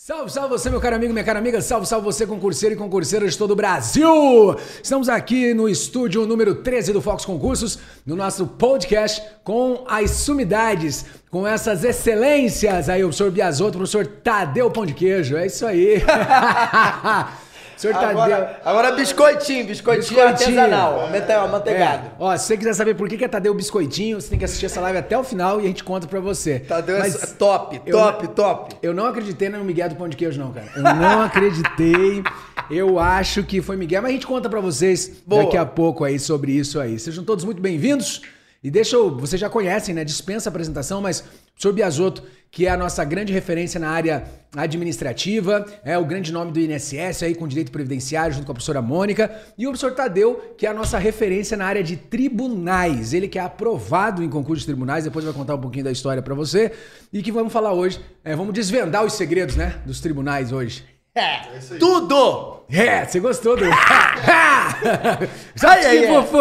Salve, salve você, meu caro amigo, minha cara amiga, salve, salve você, concurseiro e concurseira de todo o Brasil! Estamos aqui no estúdio número 13 do Fox Concursos, no nosso podcast com as sumidades, com essas excelências aí, o professor Biasotto, o professor Tadeu Pão de Queijo, é isso aí! Senhor Tadeu. Agora biscoitinho artesanal, amanteigado. É. Ó, se você quiser saber por que é Tadeu Biscoitinho, você tem que assistir essa live até o final e a gente conta pra você. Tadeu é top. Eu não acreditei no Miguel do Pão de Queijo, não, cara. Eu não acreditei. Eu acho que foi Miguel, mas a gente conta pra vocês daqui a pouco aí sobre isso aí. Sejam todos muito bem-vindos. E vocês já conhecem, né? Dispensa a apresentação, mas o professor Biasotto, que é a nossa grande referência na área administrativa, é o grande nome do INSS aí com direito previdenciário, junto com a professora Mônica, e o professor Tadeu, que é a nossa referência na área de tribunais, ele que é aprovado em concurso de tribunais, depois vai contar um pouquinho da história pra você, e que vamos falar hoje, vamos desvendar os segredos, né, dos tribunais hoje. Tudo! Você gostou do... Ai, fofo!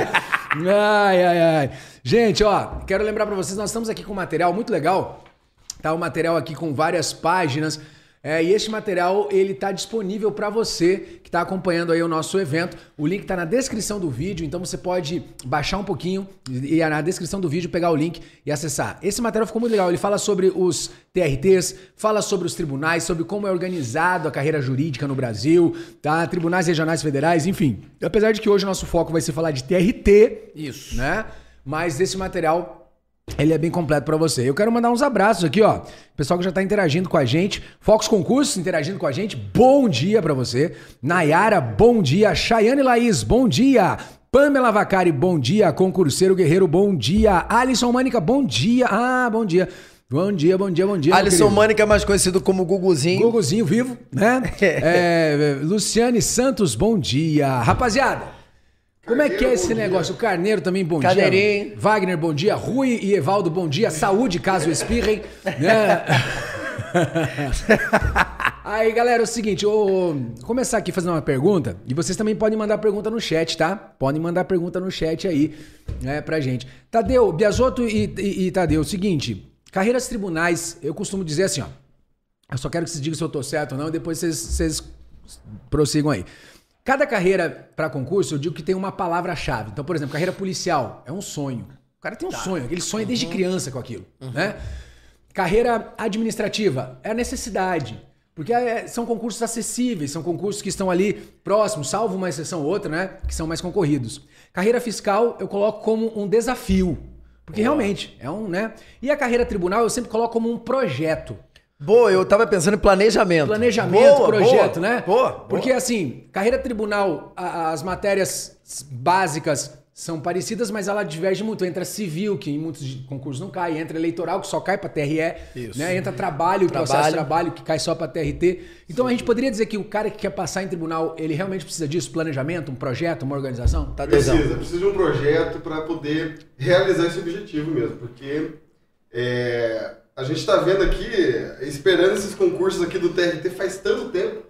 Ai. Gente, ó, quero lembrar pra vocês, nós estamos aqui com um material muito legal, tá? Um material aqui com várias páginas, e este material, ele tá disponível pra você que tá acompanhando aí o nosso evento. O link tá na descrição do vídeo, então você pode baixar um pouquinho e na descrição do vídeo pegar o link e acessar. Esse material ficou muito legal, ele fala sobre os TRTs, fala sobre os tribunais, sobre como é organizado a carreira jurídica no Brasil, tá? Tribunais regionais federais, enfim. Apesar de que hoje o nosso foco vai ser falar de TRT, isso, né? Mas esse material, ele é bem completo pra você. Eu quero mandar uns abraços aqui, ó. Pessoal que já tá interagindo com a gente. Fox Concursos interagindo com a gente. Bom dia pra você. Nayara, bom dia. Chayane Laís, bom dia. Pamela Vacari, bom dia. Concurseiro Guerreiro, bom dia. Alisson Mânica, bom dia. Bom dia. Bom dia. Alisson Mânica é mais conhecido como Guguzinho. Guguzinho vivo, né? Luciane Santos, bom dia. Rapaziada, como é que é esse negócio? O Carneiro também, bom dia. Carneirinho. Wagner, bom dia. Rui e Evaldo, bom dia. Saúde, caso espirrem. Né? Aí, galera, é o seguinte, vou começar aqui fazendo uma pergunta. E vocês também podem mandar pergunta no chat, tá? Podem mandar pergunta no chat aí, né, pra gente. Tadeu, Biasotto e Tadeu, seguinte, carreiras tribunais, eu costumo dizer assim, ó. Eu só quero que vocês digam se eu tô certo ou não, e depois vocês prossigam aí. Cada carreira para concurso, eu digo que tem uma palavra-chave. Então, por exemplo, carreira policial é um sonho. O cara tem um sonho, ele sonha desde criança com aquilo, né? Carreira administrativa é a necessidade, porque são concursos acessíveis, são concursos que estão ali próximos, salvo uma exceção ou outra, né? Que são mais concorridos. Carreira fiscal eu coloco como um desafio, porque realmente é um, né? E a carreira tribunal eu sempre coloco como um projeto. Boa, eu tava pensando em planejamento. Projeto, né? Boa. Porque assim, carreira tribunal, as matérias básicas são parecidas, mas ela diverge muito. Entra civil, que em muitos concursos não cai. Entra eleitoral, que só cai pra TRE. Isso. Né? Entra processo de trabalho, que cai só pra TRT. Então a gente poderia dizer que o cara que quer passar em tribunal, ele realmente precisa disso? Planejamento, um projeto, uma organização? Precisa de um projeto para poder realizar esse objetivo mesmo. Porque a gente está vendo aqui, esperando esses concursos aqui do TRT faz tanto tempo.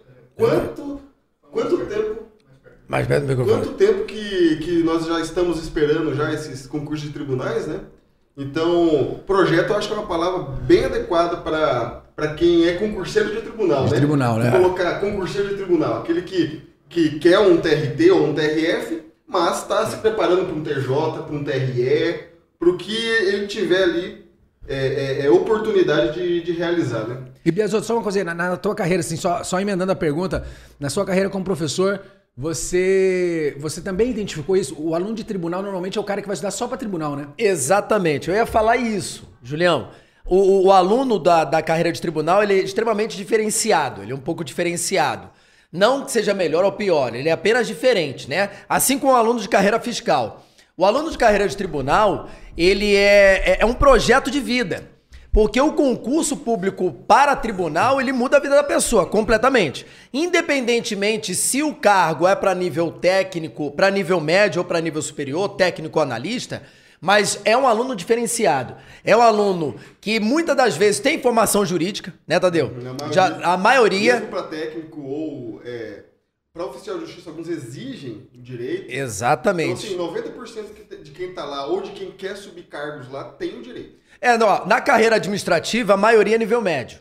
Quanto tempo? Mais perto do microfone. Quanto tempo que nós já estamos esperando já esses concursos de tribunais, né? Então, projeto eu acho que é uma palavra bem adequada para quem é concurseiro de tribunal, né? Tribunal, né? Colocar concurseiro de tribunal, aquele que quer um TRT ou um TRF, mas está se preparando para um TJ, para um TRE, para o que ele tiver ali oportunidade de realizar, né? E Biasotto, só uma coisa aí, na tua carreira, assim, só emendando a pergunta, na sua carreira como professor, você também identificou isso? O aluno de tribunal normalmente é o cara que vai estudar só para tribunal, né? Exatamente, eu ia falar isso, Julião. O aluno da carreira de tribunal, ele é extremamente diferenciado, ele é um pouco diferenciado. Não que seja melhor ou pior, ele é apenas diferente, né? Assim como o aluno de carreira fiscal. O aluno de carreira de tribunal, ele é um projeto de vida. Porque o concurso público para tribunal, ele muda a vida da pessoa completamente. Independentemente se o cargo é para nível técnico, para nível médio ou para nível superior, técnico ou analista, mas é um aluno diferenciado. É um aluno que muitas das vezes tem formação jurídica, né, Tadeu? A maioria... Mesmo para técnico ou para oficial de justiça, alguns exigem direito. Exatamente. Então, assim, 90% de quem está lá ou de quem quer subir cargos lá tem o direito. Na carreira administrativa, a maioria é nível médio.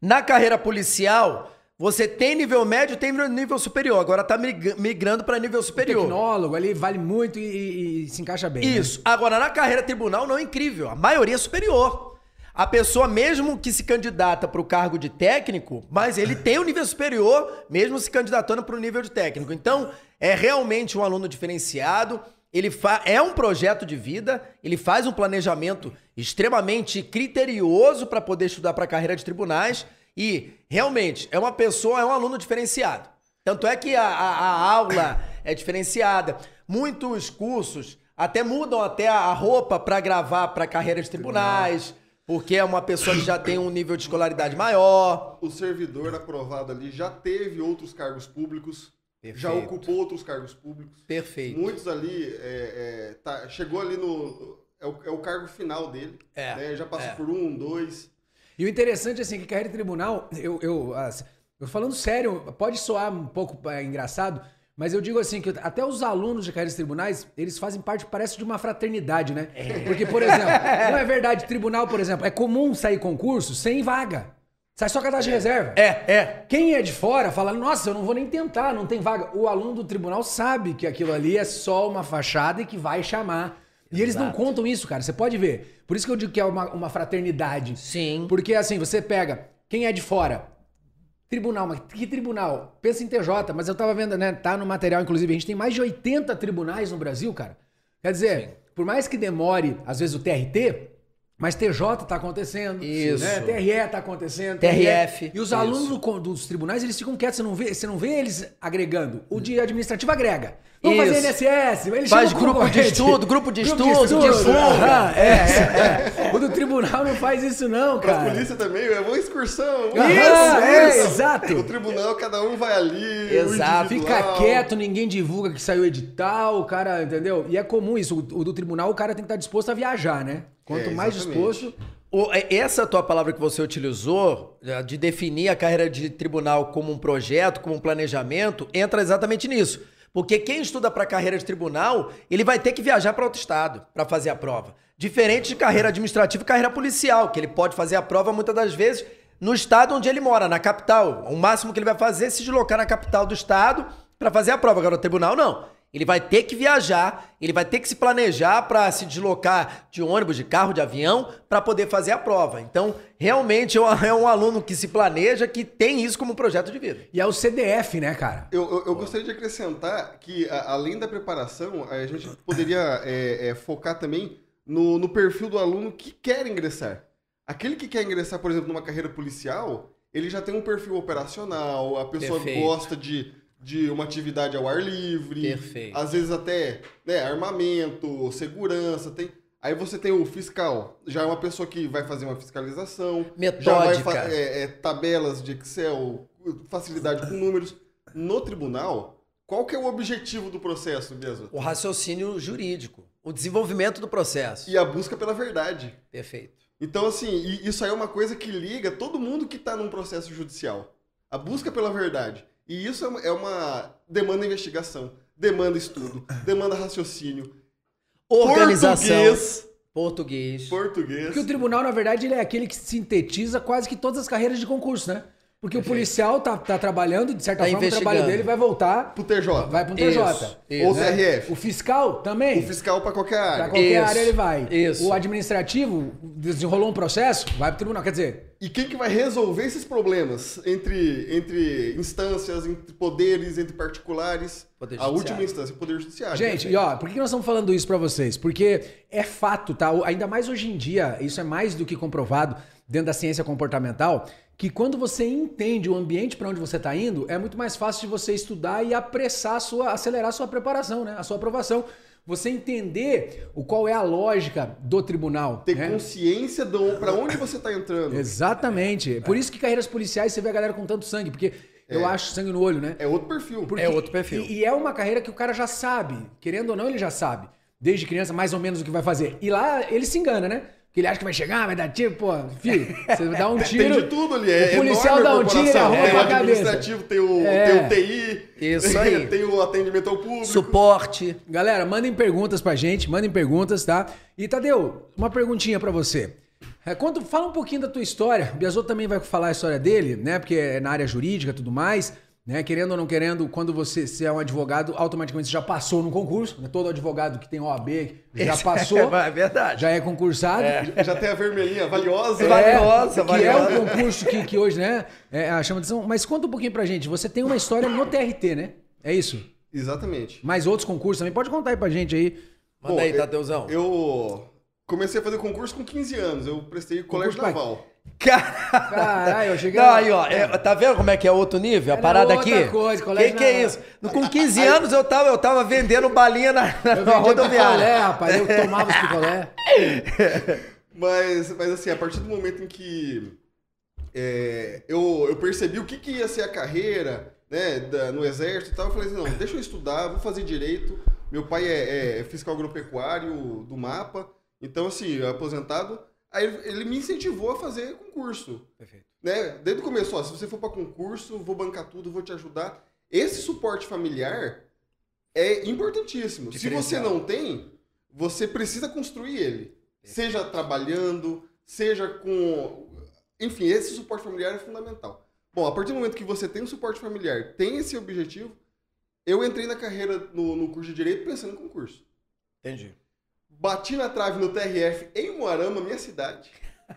Na carreira policial, você tem nível médio, tem nível superior. Agora tá migrando para nível superior. O tecnólogo ali vale muito e se encaixa bem. Isso. Né? Agora, na carreira tribunal, não é incrível. A maioria é superior. A pessoa, mesmo que se candidata para o cargo de técnico, mas ele tem um nível superior, mesmo se candidatando para o nível de técnico. Então, é realmente um aluno diferenciado. Ele é um projeto de vida, ele faz um planejamento extremamente criterioso para poder estudar para a carreira de tribunais e, realmente, é um aluno diferenciado. Tanto é que a aula é diferenciada. Muitos cursos até mudam até a roupa para gravar para a carreira de tribunais, porque é uma pessoa que já tem um nível de escolaridade maior. O servidor aprovado ali já teve outros cargos públicos. Perfeito. Já ocupou outros cargos públicos. Perfeito. Muitos ali, chegou ali no... É o cargo final dele. Né? Já passou por 1, 2. E o interessante, assim, que carreira de tribunal, eu falando sério, pode soar um pouco engraçado, mas eu digo assim, que até os alunos de carreira de tribunais, eles fazem parte, parece, de uma fraternidade, né? Porque, por exemplo, não é verdade, tribunal, por exemplo, é comum sair concurso sem vaga. Sai só cadastro de reserva. Quem é de fora fala, nossa, eu não vou nem tentar, não tem vaga. O aluno do tribunal sabe que aquilo ali é só uma fachada e que vai chamar. E eles não contam isso, cara. Você pode ver. Por isso que eu digo que é uma fraternidade. Sim. Porque assim, você pega, quem é de fora? Tribunal, mas que tribunal? Pensa em TJ, mas eu tava vendo, né? Tá no material, inclusive, a gente tem mais de 80 tribunais no Brasil, cara. Quer dizer, por mais que demore, às vezes, o TRT... Mas TJ tá acontecendo, isso. Né? TRE tá acontecendo, TRF. E os alunos dos tribunais, eles ficam quietos, você não vê eles agregando. O de administrativo agrega. Vamos fazer INSS, ele faz grupo de estudo, divulga. O do tribunal não faz isso não, cara. A polícia também, é uma excursão. Exato. O tribunal, cada um vai ali. Exato. Fica quieto, ninguém divulga que saiu edital, o cara, entendeu? E é comum isso, o do tribunal o cara tem que estar disposto a viajar, né? Quanto mais disposto... Essa tua palavra que você utilizou, de definir a carreira de tribunal como um projeto, como um planejamento, entra exatamente nisso. Porque quem estuda para carreira de tribunal, ele vai ter que viajar para outro estado para fazer a prova. Diferente de carreira administrativa e carreira policial, que ele pode fazer a prova muitas das vezes no estado onde ele mora, na capital. O máximo que ele vai fazer é se deslocar na capital do estado para fazer a prova. Agora, no tribunal, não. Ele vai ter que viajar, ele vai ter que se planejar para se deslocar de ônibus, de carro, de avião, para poder fazer a prova. Então, realmente, é um aluno que se planeja, que tem isso como projeto de vida. E é o CDF, né, cara? Eu gostaria de acrescentar que, além da preparação, a gente poderia focar também no perfil do aluno que quer ingressar. Aquele que quer ingressar, por exemplo, numa carreira policial, ele já tem um perfil operacional, a pessoa gosta de uma atividade ao ar livre, Perfeito. Às vezes até armamento, segurança, aí você tem o fiscal, já é uma pessoa que vai fazer uma fiscalização, metódica, já vai tabelas de Excel, facilidade com números. No tribunal, qual que é o objetivo do processo mesmo? O raciocínio jurídico, o desenvolvimento do processo. E a busca pela verdade. Perfeito. Então, assim, isso aí é uma coisa que liga todo mundo que está num processo judicial. A busca pela verdade. E isso é uma demanda investigação, demanda estudo, demanda raciocínio. Organização. Português. Porque o tribunal, na verdade, ele é aquele que sintetiza quase que todas as carreiras de concurso, né? Porque o policial tá trabalhando, de certa forma, o trabalho dele vai voltar... Pro TJ. Vai pro TJ. Isso. Ou CRF. O fiscal também. O fiscal para qualquer área. Para qualquer área ele vai. Isso. O administrativo desenrolou um processo, vai pro tribunal. Quer dizer... E quem que vai resolver esses problemas entre instâncias, entre poderes, entre particulares? A última instância, o Poder Judiciário. Gente, e ó, por que nós estamos falando isso para vocês? Porque é fato, tá? Ainda mais hoje em dia, isso é mais do que comprovado dentro da ciência comportamental, que quando você entende o ambiente para onde você está indo, é muito mais fácil de você estudar e acelerar a sua preparação, né? A sua aprovação. Você entender qual é a lógica do tribunal. Ter consciência para onde você está entrando. Exatamente. Por isso que carreiras policiais você vê a galera com tanto sangue, porque eu acho sangue no olho, né? É outro perfil. É outro perfil. E é uma carreira que o cara já sabe. Querendo ou não, ele já sabe. Desde criança, mais ou menos o que vai fazer. E lá ele se engana, né? Porque ele acha que vai chegar, vai dar tiro, pô, filho, você dá um tiro. Tem de tudo ali. O policial dá um tiro e arruma pra cabeça. Tem o administrativo, tem o TI. Isso aí. Tem o atendimento ao público. Suporte. Galera, mandem perguntas pra gente, mandem perguntas, tá? E Tadeu, uma perguntinha pra você. Fala um pouquinho da tua história. O Biasotto também vai falar a história dele, né? Porque é na área jurídica e tudo mais. Né? Querendo ou não querendo, quando você é um advogado, automaticamente você já passou no concurso. Né? Todo advogado que tem OAB já passou. É verdade. Já é concursado. Já tem a vermelhinha valiosa. Que é um concurso que hoje, né? Chama atenção. Mas conta um pouquinho pra gente. Você tem uma história no TRT, né? É isso? Exatamente. Mais outros concursos também. Pode contar aí pra gente aí. Manda aí, Tateuzão. Eu comecei a fazer concurso com 15 anos. Eu prestei colégio naval. Caralho, eu cheguei. Não, aí, ó, tá vendo como é que é outro nível? A parada aqui? Que é isso? Com 15 anos eu tava vendendo balinha na rodoviária. Picolé, rapaz, eu tomava os picolé. Mas assim, a partir do momento em que eu percebi o que ia ser a carreira, né, no exército e tal, eu falei assim, não, deixa eu estudar, vou fazer direito. Meu pai é fiscal agropecuário do MAPA, então assim, aposentado. Aí ele me incentivou a fazer concurso. Perfeito. Né? Desde o começo, se você for para concurso, vou bancar tudo, vou te ajudar. Esse suporte familiar é importantíssimo. Se você não tem, você precisa construir ele. Seja trabalhando, seja com... Enfim, esse suporte familiar é fundamental. Bom, a partir do momento que você tem um suporte familiar, tem esse objetivo, eu entrei na carreira no curso de Direito pensando em concurso. Entendi. Bati na trave no TRF em Moarama, minha cidade.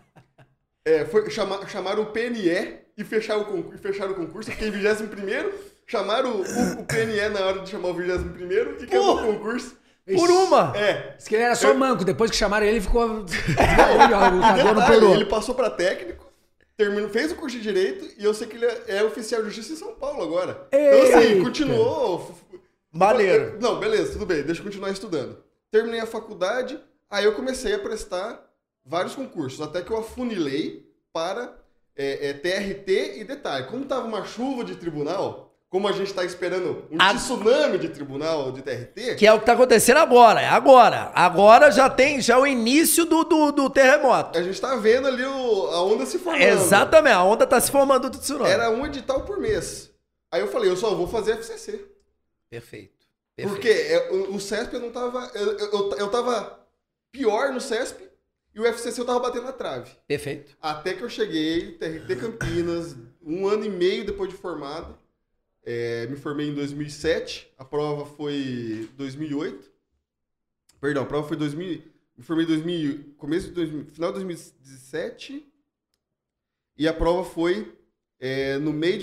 Chamaram o PNE e fecharam o concurso. Eu fiquei em 21º. Chamaram o PNE na hora de chamar o 21º e acabou o concurso. Por uma! Diz que ele era só manco. Depois que chamaram ele ficou... O lutador não perdoou. Ele passou para técnico, fez o curso de Direito e eu sei que ele é oficial de Justiça em São Paulo agora. Então assim, continuou... Maneiro. Não, beleza, tudo bem. Deixa eu continuar estudando. Terminei a faculdade, aí eu comecei a prestar vários concursos, até que eu afunilei para TRT e detalhe. Como estava uma chuva de tribunal, como a gente está esperando um tsunami de tribunal de TRT... Que é o que está acontecendo agora, é agora. Agora já é o início do terremoto. A gente está vendo ali a onda se formando. Exatamente, a onda está se formando do tsunami. Era um edital por mês. Aí eu falei, eu só vou fazer FCC. Perfeito. Porque o CESP eu não tava... Eu tava pior no CESP e o FCC eu tava batendo na trave. Perfeito. Até que eu cheguei, TRT Campinas, 1 ano e meio depois de formado. Me formei em 2007, a prova foi 2008. Perdão, a prova foi 2000... Me formei em final de 2017. E a prova foi no meio de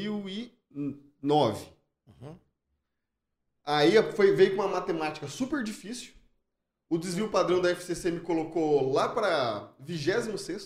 2009. Aí veio com uma matemática super difícil. O desvio padrão da FCC me colocou lá para 26º.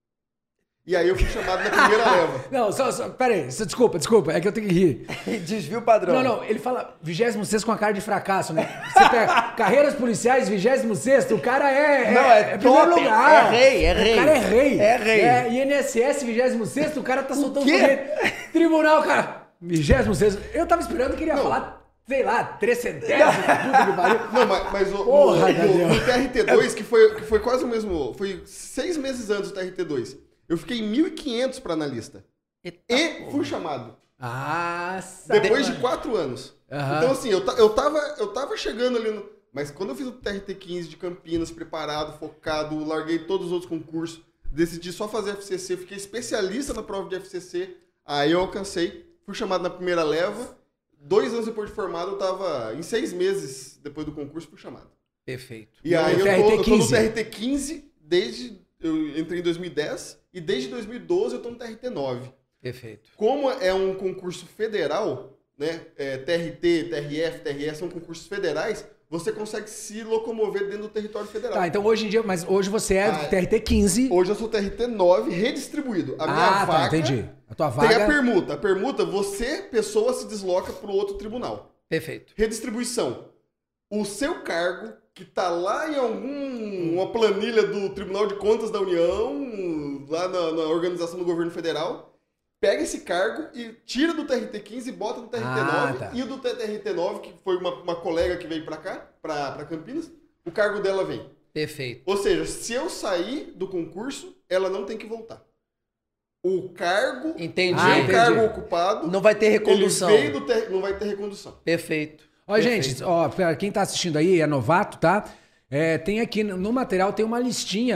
E aí eu fui chamado na primeira leva. Não, pera aí. Desculpa. É que eu tenho que rir. Desvio padrão. Não. Ele fala 26º com a cara de fracasso, né? Você pega carreiras policiais, 26º, o cara é primeiro lugar. É rei. O cara é rei. É rei. INSS, 26º, o cara tá soltando foguete. Tribunal, cara, 26º. Eu tava esperando que ele ia falar... Sei lá, 300, puta que pariu. Não, mas no TRT2, que foi quase o mesmo... Foi 6 meses antes do TRT2. Eu fiquei 1.500 para analista. E fui chamado. Depois de 4 anos. Então, assim, eu tava chegando ali no... Mas quando eu fiz o TRT15 de Campinas, preparado, focado, larguei todos os outros concursos, decidi só fazer FCC, fiquei especialista na prova de FCC, aí eu alcancei, fui chamado na primeira leva... 2 anos depois de formado, eu tava... Em 6 meses depois do concurso, fui chamado. Perfeito. E aí eu tô no TRT15 desde... Eu entrei em 2010 e desde 2012 eu tô no TRT9. Perfeito. Como é um concurso federal, né? TRT, TRF, TRS são concursos federais, você consegue se locomover dentro do território federal. Tá, então hoje em dia... Mas hoje você é TRT15. Hoje eu sou TRT9 redistribuído. A minha vaga... Tá, entendi. A tua vaga... Tem a permuta. A permuta, pessoa, se desloca para o outro tribunal. Perfeito. Redistribuição. O seu cargo, que está lá em uma planilha do Tribunal de Contas da União, lá na organização do governo federal, pega esse cargo e tira do TRT15 e bota no TRT9. Tá. E o do TRT9, que foi uma colega que veio para cá, para Campinas, o cargo dela vem. Perfeito. Ou seja, se eu sair do concurso, ela não tem que voltar. O cargo, entendi. Cargo ocupado, não vai ter recondução. Não vai ter recondução. Perfeito. Ó, gente, pra quem tá assistindo aí, é novato, tá? Tem aqui no material, tem uma listinha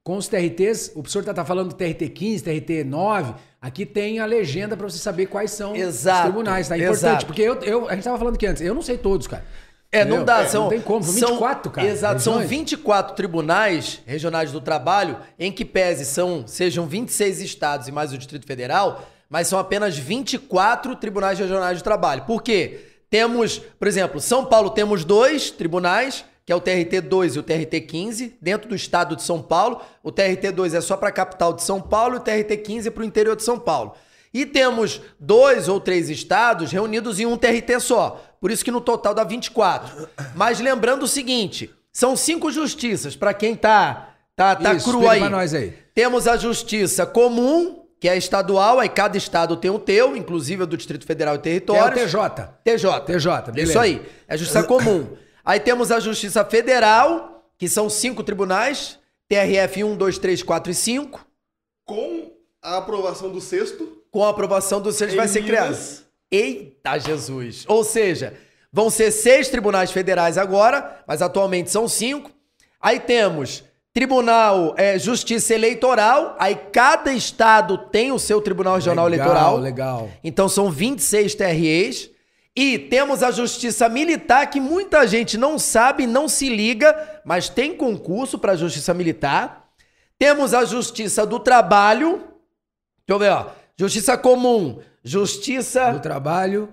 com os TRTs, o professor tá falando do TRT 15, TRT 9, aqui tem a legenda para você saber quais são os tribunais, tá? É importante, porque a gente tava falando aqui antes, eu não sei todos, cara. Não dá, não tem como, são 24, cara. Exato, são 24 tribunais regionais do trabalho, em que sejam 26 estados e mais o Distrito Federal, mas são apenas 24 tribunais regionais do trabalho. Por quê? Temos, por exemplo, São Paulo temos 2 tribunais, que é o TRT2 e o TRT15, dentro do estado de São Paulo. O TRT2 é só para a capital de São Paulo e o TRT15 é para o interior de São Paulo. E temos 2 ou 3 estados reunidos em um TRT só. Por isso que no total dá 24. Mas lembrando o seguinte, são 5 justiças, para quem tá cru aí. Pra nós aí. Temos a justiça comum, que é estadual, aí cada estado tem o teu, inclusive o do Distrito Federal e Territórios. É o TJ, beleza. Isso aí, é a justiça comum. Aí temos a Justiça Federal, que são 5 tribunais, TRF 1, 2, 3, 4 e 5. Com a aprovação do 6º. Com a aprovação do 6º vai ser criado. Eita Jesus! Ou seja, vão ser 6 tribunais federais agora, mas atualmente são 5. Aí temos Tribunal Justiça Eleitoral, aí cada estado tem o seu Tribunal Regional Eleitoral. Legal. Então são 26 TREs. E temos a Justiça Militar, que muita gente não sabe, não se liga, mas tem concurso para a Justiça Militar. Temos a Justiça do Trabalho. Deixa eu ver, ó. Justiça Comum, Justiça do Trabalho,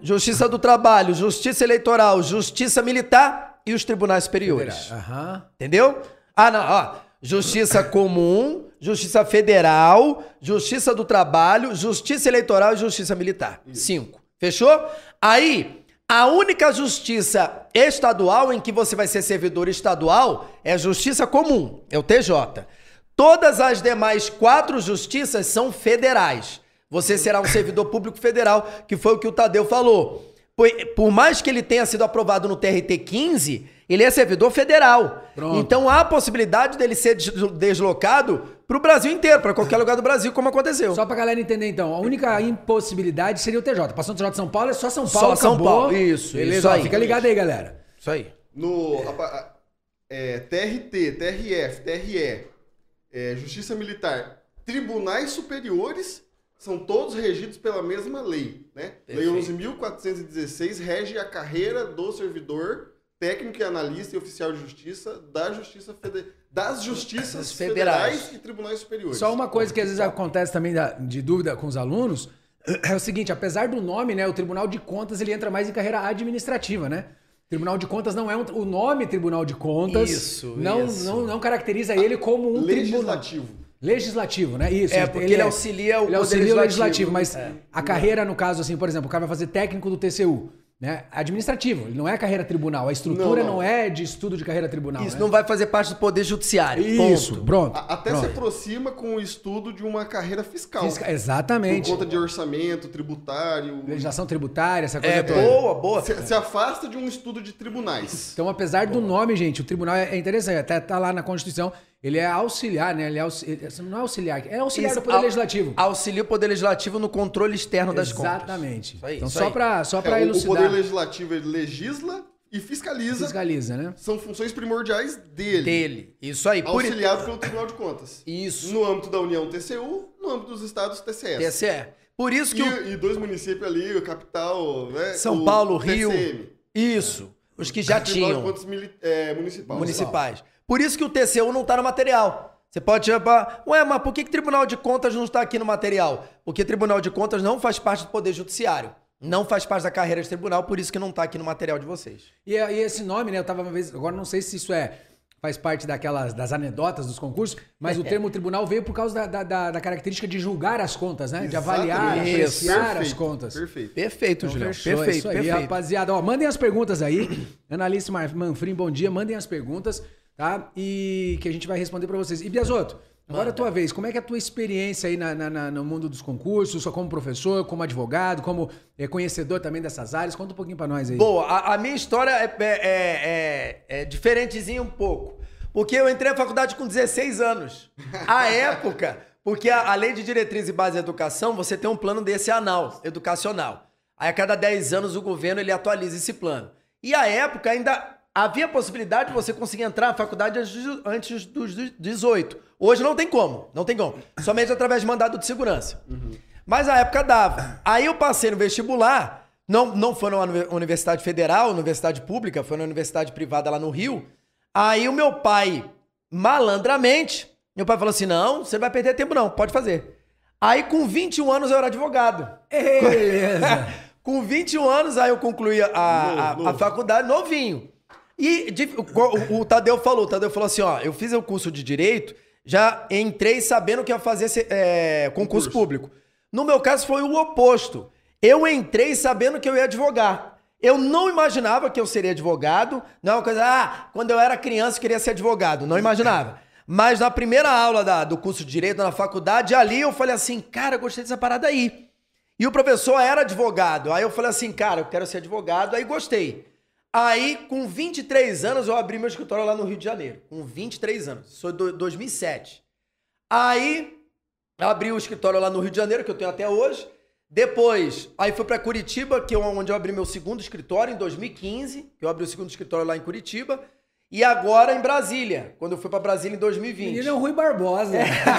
Justiça Eleitoral, Justiça Militar e os Tribunais Superiores. Entendeu? Não, ó. Justiça Comum, Justiça Federal, Justiça do Trabalho, Justiça Eleitoral e Justiça Militar. 5. Fechou? Aí, a única justiça estadual em que você vai ser servidor estadual é a Justiça Comum, é o TJ. Todas as demais 4 justiças são federais. Você será um servidor público federal, que foi o que o Tadeu falou. Por mais que ele tenha sido aprovado no TRT 15, ele é servidor federal. Pronto. Então há a possibilidade dele ser deslocado para o Brasil inteiro, para qualquer lugar do Brasil, como aconteceu. Só para galera entender então, a única impossibilidade seria o TJ. Passou no TJ de São Paulo, é só São Só Paulo, São acabou. Paulo, isso. Beleza, isso aí. Fica ligado aí, galera. Isso aí. No TRT, TRF, TRE, Justiça Militar, tribunais superiores são todos regidos pela mesma lei, né? Perfeito. Lei 11.416 rege a carreira do servidor técnico e analista e oficial de justiça das justiças federais e tribunais superiores. Só uma coisa que às vezes acontece também de dúvida com os alunos é o seguinte, apesar do nome, né, o Tribunal de Contas ele entra mais em carreira administrativa, né? Tribunal de Contas não é o nome Tribunal de Contas não caracteriza ele como um legislativo. Legislativo, né? Isso. Porque ele auxilia o poder legislativo. Mas a carreira, no caso, assim, por exemplo, o cara vai fazer técnico do TCU, né? Administrativo. Ele não é carreira tribunal. A estrutura não é de estudo de carreira tribunal. Isso, né? não vai fazer parte do poder judiciário. Isso, ponto. Pronto. Até se aproxima com o estudo de uma carreira fiscal. Exatamente. Por conta de orçamento, tributário. Legislação tributária, essa coisa toda. Boa. Se afasta de um estudo de tribunais. Então, apesar do nome, gente, o tribunal é interessante. Até tá lá na Constituição. Ele é auxiliar, né? Não é auxiliar, é auxiliar do Poder Legislativo. Auxilia o Poder Legislativo no controle externo das contas. Exatamente. Isso aí, então, isso só pra elucidar. O Poder Legislativo ele legisla e fiscaliza. Fiscaliza, né? São funções primordiais dele. Isso aí. Auxiliado pelo Tribunal de Contas. Isso. No âmbito da União, TCU. No âmbito dos estados, TCE. Por isso que e 2 municípios ali, a capital, né? São Paulo, Rio. TCM. Isso. Os que já tinham. Tribunal de Contas municipais. Por isso que o TCU não está no material. Você pode chamar, mas por que Tribunal de Contas não está aqui no material? Porque Tribunal de Contas não faz parte do Poder Judiciário. Não faz parte da carreira de tribunal, por isso que não está aqui no material de vocês. E esse nome, né? Eu tava uma vez, agora não sei se isso faz parte das anedotas dos concursos, mas o termo tribunal veio por causa da característica de julgar as contas, né? De avaliar, apreciar as contas. Perfeito, Julião. Perfeito, isso aí, perfeito. Rapaziada. Ó, mandem as perguntas aí. Analice Manfrim, bom dia. Mandem as perguntas, tá? E que a gente vai responder para vocês. E Biasotto, agora é a tua vez. Como é que é a tua experiência aí no mundo dos concursos, como professor, como advogado, como conhecedor também dessas áreas? Conta um pouquinho para nós aí. Boa, a minha história é diferentezinha um pouco. Porque eu entrei na faculdade com 16 anos. À época, porque a Lei de Diretriz e Base da Educação, você tem um plano desse educacional. Aí a cada 10 anos o governo ele atualiza esse plano. E à época ainda havia a possibilidade de você conseguir entrar na faculdade antes dos 18. Hoje não tem como, não tem como. Somente através de mandado de segurança. Mas na época dava. Aí eu passei no vestibular, não foi numa universidade federal, universidade pública, foi na universidade privada lá no Rio. Aí o meu pai, malandramente, meu pai falou assim, não, você não vai perder tempo não, pode fazer. Aí com 21 anos eu era advogado. Beleza. Com 21 anos, aí eu concluí a faculdade novinho. E o Tadeu falou assim, ó, eu fiz o curso de Direito, já entrei sabendo que ia fazer concurso público. No meu caso foi o oposto. Eu entrei sabendo que eu ia advogar. Eu não imaginava que eu seria advogado. Não é uma coisa, quando eu era criança eu queria ser advogado. Não imaginava. Mas na primeira aula do curso de Direito, na faculdade, ali eu falei assim, cara, eu gostei dessa parada aí. E o professor era advogado. Aí eu falei assim, cara, eu quero ser advogado. Aí gostei. Aí, com 23 anos, eu abri meu escritório lá no Rio de Janeiro. Com 23 anos. Isso foi 2007. Aí, eu abri o escritório lá no Rio de Janeiro, que eu tenho até hoje. Depois, aí fui para Curitiba, onde eu abri meu segundo escritório, em 2015. Que eu abri o segundo escritório lá em Curitiba. E agora em Brasília, quando eu fui para Brasília em 2020. Menino é o Rui Barbosa.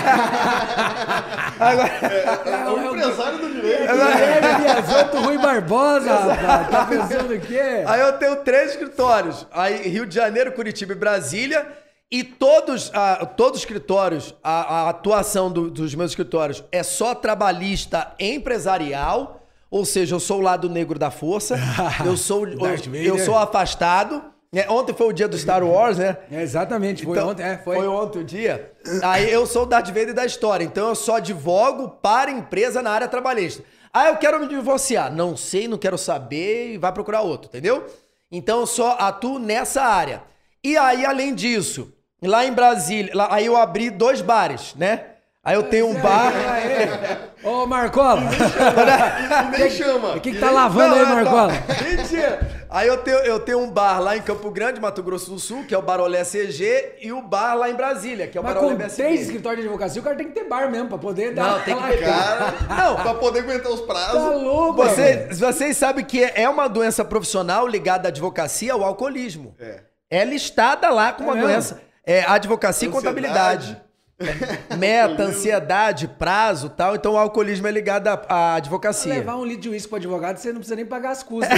Agora... É o empresário do direito. Biasotto Rui Barbosa, rapaz. Tá pensando o quê? Aí eu tenho 3 escritórios. Aí Rio de Janeiro, Curitiba e Brasília. E todos os escritórios, a atuação dos meus escritórios é só trabalhista empresarial. Ou seja, eu sou o lado negro da força. Eu sou afastado. Ontem foi o dia do Star Wars, né? Exatamente, foi então, ontem. Foi ontem o dia. Aí eu sou o Darth Vader da história, então eu só advogo para empresa na área trabalhista. Aí eu quero me divorciar. Não sei, não quero saber e vai procurar outro, entendeu? Então eu só atuo nessa área. E aí, além disso, lá em Brasília, aí eu abri 2 bares, né? Aí eu tenho um bar... Ô, Marcola! Nem chama. O que tá lavando aí, Marcola? Mentira! Aí eu tenho um bar lá em Campo Grande, Mato Grosso do Sul, que é o Bar Olé CG, e o bar lá em Brasília, que é o Bar Olé BSB. 3 escritórios de advocacia, o cara tem que ter bar mesmo, pra poder dar... Não, tem que ter Cara, não, pra poder aguentar os prazos. Tá louco, Vocês sabem que é uma doença profissional ligada à advocacia, ao alcoolismo. É listada lá como uma doença. É advocacia e contabilidade. Meta, ansiedade, prazo e tal. Então o alcoolismo é ligado à advocacia. Pra levar 1 litro de uísque pro advogado, você não precisa nem pagar as custas.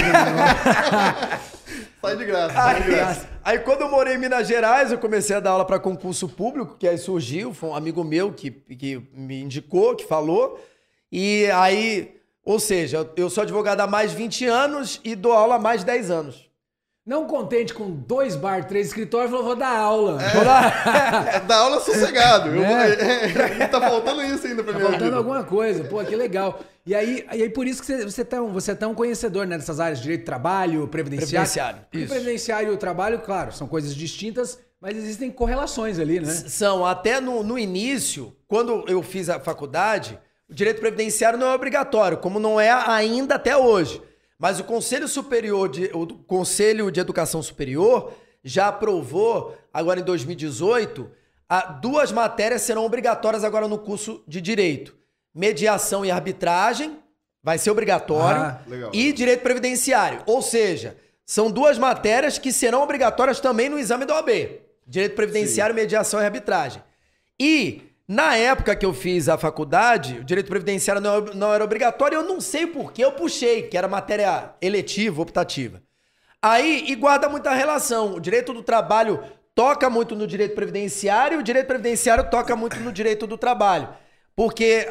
Sai de graça, sai de graça. Aí quando eu morei em Minas Gerais, eu comecei a dar aula para concurso público, que aí surgiu, foi um amigo meu que me indicou, que falou. E aí, ou seja, eu sou advogado há mais de 20 anos e dou aula há mais de 10 anos. Não contente com 2 bar, 3 escritórios, falou, vou dar aula. Dá aula sossegado. Tá faltando isso ainda pra mim. Tá faltando alguma coisa. Pô, que legal. E aí por isso que você é tão conhecedor, né, dessas áreas de direito do trabalho, previdenciário. E previdenciário e o trabalho, claro, são coisas distintas, mas existem correlações ali, né? São. Até no início, quando eu fiz a faculdade, o direito previdenciário não é obrigatório, como não é ainda até hoje. Mas o Conselho de Educação Superior já aprovou, agora em 2018, 2 matérias serão obrigatórias agora no curso de Direito. Mediação e arbitragem, vai ser obrigatório, legal. E Direito Previdenciário. Ou seja, são 2 matérias que serão obrigatórias também no exame da OAB. Direito Previdenciário, Mediação e arbitragem. E... na época que eu fiz a faculdade, o direito previdenciário não era obrigatório, eu não sei por que eu puxei, que era matéria eletiva, optativa. Aí, e guarda muita relação, o direito do trabalho toca muito no direito previdenciário e o direito previdenciário toca muito no direito do trabalho. Porque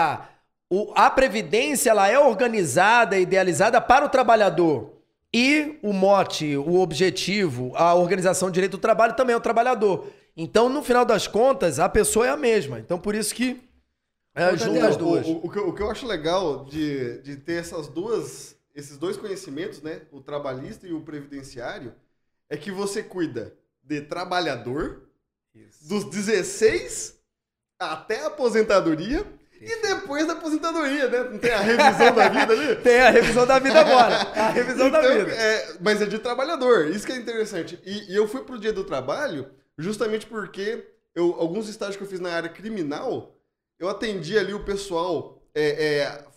a previdência ela é organizada, idealizada para o trabalhador. E o mote, o objetivo, a organização do direito do trabalho também é o trabalhador. Então, no final das contas, a pessoa é a mesma. Então, por isso que junta as duas. O que eu acho legal de ter esses 2 conhecimentos, né? O trabalhista e o previdenciário, é que você cuida de trabalhador, dos 16 até a aposentadoria, e depois da aposentadoria, né? Não tem a revisão da vida ali? Tem a revisão da vida agora. A revisão da vida. Mas é de trabalhador. Isso que é interessante. E eu fui pro Dia do Trabalho justamente porque alguns estágios que eu fiz na área criminal, eu atendi ali o pessoal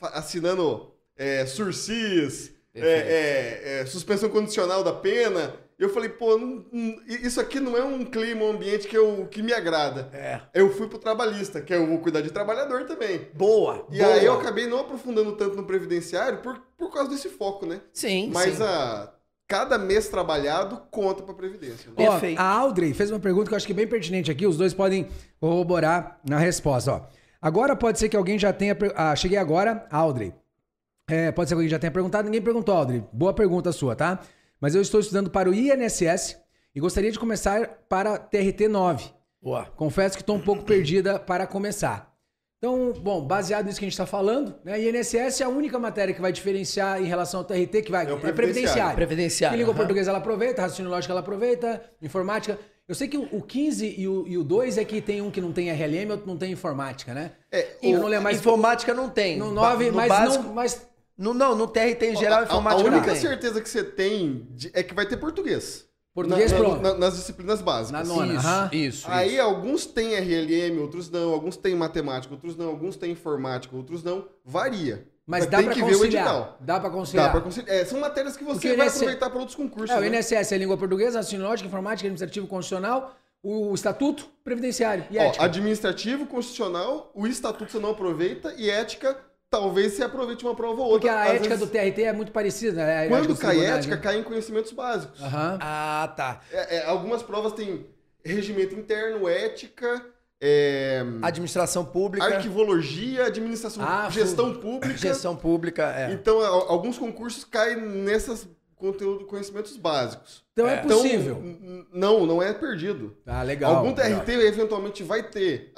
assinando sursis, suspensão condicional da pena. Eu falei, pô, isso aqui não é um clima, um ambiente que me agrada. É. Eu fui pro trabalhista, que eu vou cuidar de trabalhador também. Boa. E aí eu acabei não aprofundando tanto no previdenciário por causa desse foco, né? Sim, Mas sim. cada mês trabalhado conta pra Previdência. Né? Ó, Perfeito. a Audrey fez uma pergunta que eu acho que é bem pertinente aqui, os dois podem corroborar na resposta. Ó. Agora pode ser que alguém já tenha... cheguei agora, Audrey. Pode ser que alguém já tenha perguntado, ninguém perguntou, Audrey. Boa pergunta sua, tá? Mas eu estou estudando para o INSS e gostaria de começar para TRT 9. Boa. Confesso que estou um pouco perdida para começar. Então, bom, baseado nisso que a gente está falando, né? INSS é a única matéria que vai diferenciar em relação ao TRT, que vai... É o previdenciário. Previdenciário, Que língua aham. portuguesa ela aproveita, raciocínio lógico ela aproveita, informática... Eu sei que o 15 e o 2 é que tem um que não tem RLM, outro não tem informática, né? Eu não lembro mais... Informática não tem. No 9, no mas básico, não... Mas... No TRT em geral, A informática não única tem. certeza que você tem é que vai ter português. Português, pronto. Nas disciplinas básicas. Na nona. Aham. Isso. Aí alguns têm RLM, outros não. Alguns têm matemática, outros não. Alguns têm informática, outros não. Varia. Mas dá pra ver o conciliar. edital. Dá pra conciliar. Dá pra conciliar. São matérias que Porque você o vai INSS aproveitar para outros concursos. O né? INSS é língua portuguesa, raciocínio lógico, informática, administrativo, constitucional, o estatuto, previdenciário e ética. Administrativo, constitucional, o estatuto você não aproveita e ética, talvez você aproveite uma prova ou outra. Porque a Às ética vezes, do TRT é muito parecida, né? quando cai tribunais, ética, né? cai em conhecimentos básicos. Aham. Ah, tá. Algumas provas têm regimento interno, ética, Administração pública. arquivologia, administração, gestão pública. Gestão pública, Então, alguns concursos caem nessas conhecimentos básicos. Então é possível. Não é perdido. Ah, legal. Algum TRT legal. eventualmente vai ter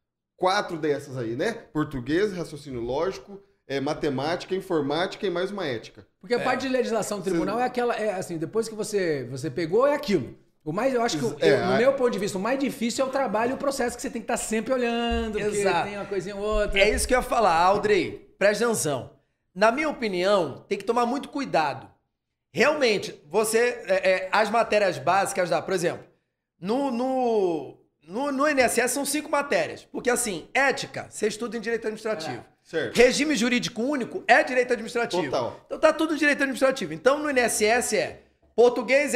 4 dessas aí, né? Português, raciocínio lógico, matemática, informática e mais uma ética. Porque a parte de legislação do tribunal é aquela, assim, depois que você pegou, é aquilo. O mais, eu acho que, no meu ponto de vista, o mais difícil é o trabalho e o processo que você tem que estar sempre olhando, porque Exato. tem uma coisinha ou outra. É isso que eu ia falar, Audrey. Presta atenção. Na minha opinião, tem que tomar muito cuidado. Realmente, as matérias básicas por exemplo, no INSS são 5 matérias. Porque assim, ética, você estuda em direito administrativo. Certo. Regime jurídico único é direito administrativo. Total. Então tá tudo em direito administrativo. Então no INSS português,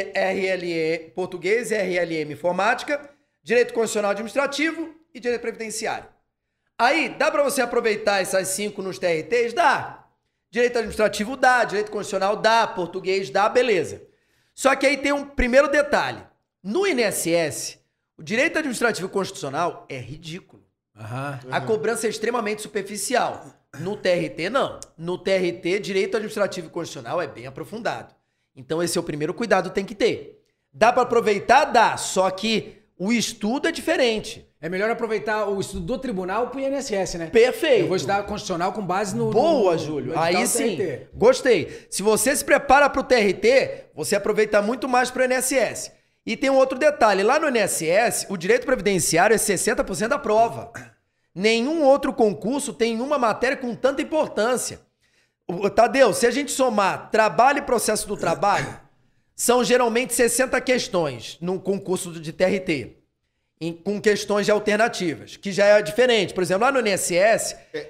português, RLM, informática, direito constitucional administrativo e direito previdenciário. Aí, dá pra você aproveitar essas 5 nos TRTs? Dá. Direito administrativo dá, direito constitucional dá, português dá, beleza. Só que aí tem um primeiro detalhe. No INSS, o direito administrativo e constitucional é ridículo. Aham. A cobrança é extremamente superficial. No TRT, não. No TRT, direito administrativo e constitucional é bem aprofundado. Então, esse é o primeiro cuidado que tem que ter. Dá pra aproveitar? Dá. Só que o estudo é diferente. É melhor aproveitar o estudo do tribunal pro INSS, né? Perfeito. Eu vou estudar constitucional com base no... Boa, no Júlio. edital Aí do sim. TRT. Gostei. Se você se prepara pro TRT, você aproveita muito mais pro INSS. E tem um outro detalhe. Lá no INSS, o direito previdenciário é 60% da prova. Nenhum outro concurso tem uma matéria com tanta importância. Tadeu, se a gente somar trabalho e processo do trabalho, são geralmente 60 questões no concurso de TRT, com questões de alternativas, que já é diferente. Por exemplo, lá no INSS,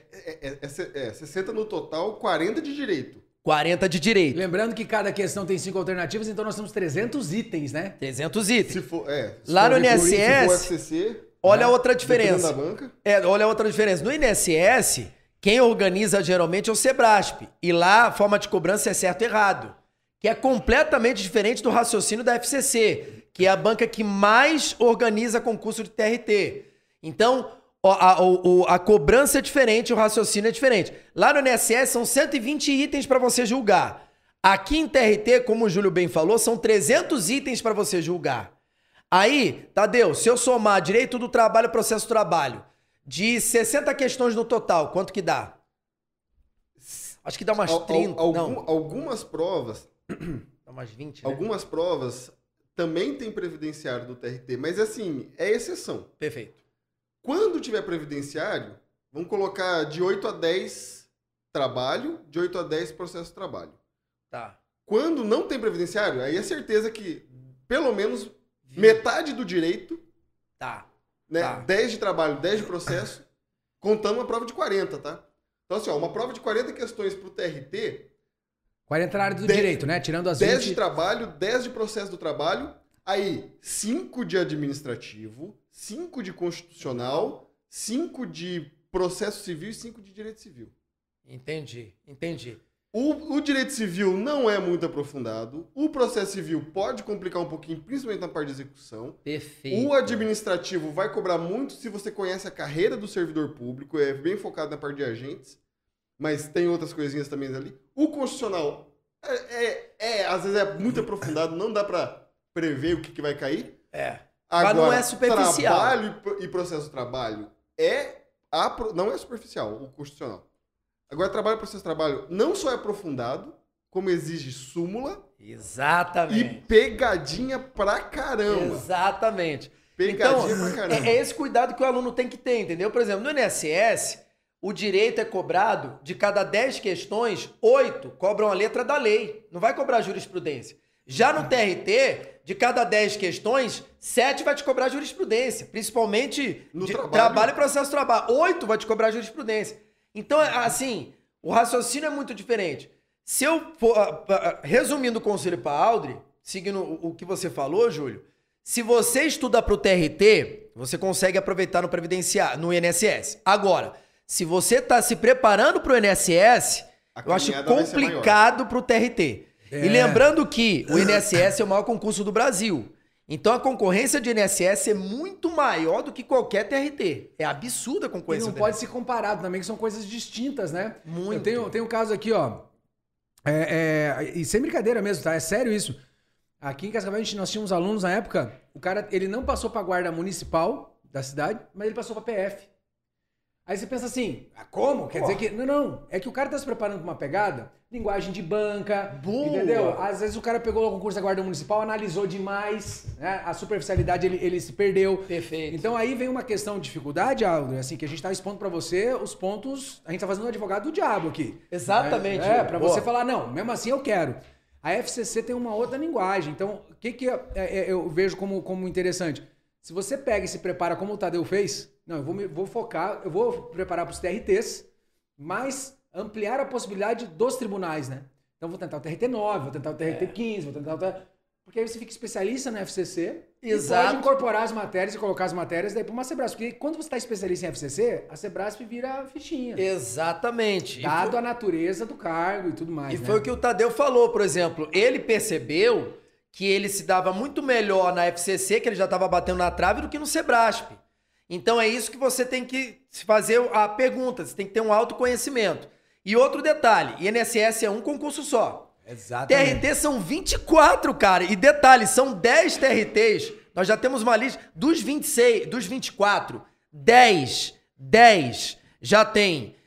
60 no total, 40 de direito. 40 de direito, Lembrando que cada questão tem 5 alternativas, então nós temos 300 itens, né? 300 itens. Se for, Lá no se for INSS, FCC, olha a outra diferença. dependendo da banca. Olha a outra diferença. No INSS, quem organiza geralmente é o Sebrasp. E lá a forma de cobrança é certo e errado. Que é completamente diferente do raciocínio da FCC, que é a banca que mais organiza concurso de TRT. Então, a cobrança é diferente, o raciocínio é diferente. Lá no INSS são 120 itens para você julgar. Aqui em TRT, como o Júlio bem falou, são 300 itens para você julgar. Aí, Tadeu, se eu somar direito do trabalho e processo do trabalho, de 60 questões no total, quanto que dá? Acho que dá umas 30. Não, Algumas provas, dá umas 20, né? algumas provas também tem previdenciário do TRT, mas assim, é exceção. Perfeito. Quando tiver previdenciário, vamos colocar de 8 a 10 trabalho, de 8 a 10 processo de trabalho. Tá. Quando não tem previdenciário, aí é certeza que pelo menos metade do direito, Tá. né, Tá. 10 de trabalho, 10 de processo, contando uma prova de 40, tá? Então assim, uma prova de 40 questões pro TRT, 40 na área do direito, né? Tirando as 10 20... de trabalho, 10 de processo do trabalho, aí 5 de administrativo, 5 de constitucional, 5 de processo civil e 5 de direito civil. Entendi. O direito civil não é muito aprofundado, o processo civil pode complicar um pouquinho, principalmente na parte de execução. Perfeito. O administrativo vai cobrar muito se você conhece a carreira do servidor público, é bem focado na parte de agentes, mas tem outras coisinhas também ali. O constitucional às vezes é muito aprofundado, não dá pra prever o que vai cair. Mas Agora, não é superficial. Trabalho e processo de trabalho não é superficial, o constitucional. Agora, trabalho e processo de trabalho não só é aprofundado, como exige súmula Exatamente. e pegadinha pra caramba. Exatamente. Pegadinha Então, pra caramba. é esse cuidado que o aluno tem que ter, entendeu? Por exemplo, no INSS, o direito é cobrado de cada 10 questões, 8 cobram a letra da lei. Não vai cobrar jurisprudência. Já no TRT, de cada 10 questões, 7 vai te cobrar jurisprudência. Principalmente No de trabalho. trabalho e processo de trabalho. 8 vai te cobrar jurisprudência. Então, assim, o raciocínio é muito diferente. Se eu for, resumindo o conselho para Aldri, seguindo o que você falou, Júlio, se você estuda para o TRT, você consegue aproveitar no INSS. Agora, se você está se preparando para o INSS, eu acho caminhada vai ser complicado para o TRT. E lembrando que o INSS é o maior concurso do Brasil. Então a concorrência de INSS é muito maior do que qualquer TRT. É absurda a E concorrência. não do pode INSS. ser comparado também, que são coisas distintas, né? Muito. Eu tenho um caso aqui, ó. E sem brincadeira mesmo, tá? É sério isso. Aqui em Cascavel nós tínhamos alunos na época, o cara, ele não passou pra guarda municipal da cidade, mas ele passou pra PF. Aí você pensa assim, como? Quer dizer que... Não. É que o cara tá se preparando pra uma pegada, linguagem de banca, Boa. entendeu? Às vezes o cara pegou o concurso da guarda municipal, analisou demais, né? A superficialidade ele se perdeu. Perfeito. Então aí vem uma questão de dificuldade, Aldo, assim, que a gente tá expondo pra você os pontos... A gente tá fazendo um advogado do diabo aqui. Exatamente. Pra Boa. você falar, não, mesmo assim eu quero. A FCC tem uma outra linguagem. Então, o que eu vejo como interessante? Se você pega e se prepara como o Tadeu fez, não, eu vou focar, eu vou preparar para os TRTs, mas ampliar a possibilidade dos tribunais, né? Então, vou tentar o TRT 9, vou tentar o TRT 15, vou tentar o... Porque aí você fica especialista na FCC Exato. e pode incorporar as matérias e colocar as matérias daí para uma Sebrasp. Porque quando você está especialista em FCC, a Sebrasp vira fichinha. Exatamente. Dado a natureza do cargo e tudo mais, E né? foi o que o Tadeu falou, por exemplo. Ele percebeu que ele se dava muito melhor na FCC, que ele já estava batendo na trave, do que no Sebrasp. Então é isso que você tem que fazer a pergunta, você tem que ter um autoconhecimento. E outro detalhe, INSS é um concurso só. Exatamente. TRT são 24, cara. E detalhe, são 10 TRTs. Nós já temos uma lista dos 26, dos 24, 10 já tem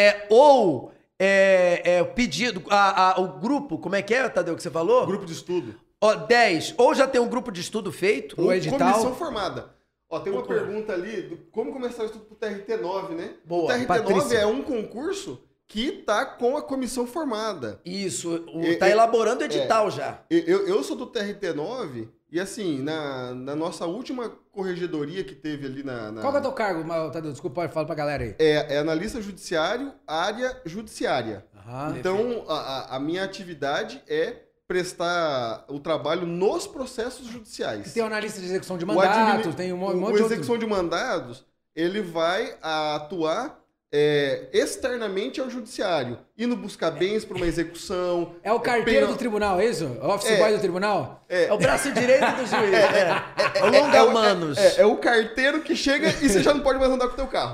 o pedido, o grupo, como é que é, Tadeu, que você falou? Grupo de estudo. 10, ou já tem um grupo de estudo feito, O edital. Comissão formada. Tem uma pergunta ali, como começar o estudo pro TRT9, né? Boa, O TRT9 Patrícia. é um concurso que tá com a comissão formada. isso, tá elaborando o edital já. Eu sou do TRT9 e assim, na nossa última corregedoria que teve ali na... Qual que é o teu cargo, Tadeu? Desculpa, fala pra galera aí. É analista judiciário, área judiciária. Aham. Então, a minha atividade é prestar o trabalho nos processos judiciais. Tem o analista de execução de O mandatos, tem um monte de o outro... execução de mandados, ele vai atuar externamente ao judiciário, indo buscar bens para uma execução. É o carteiro do tribunal, é isso? O office boy do tribunal? É o braço direito do juiz. É o longa-manos. É o carteiro que chega e você já não pode mais andar com o teu carro.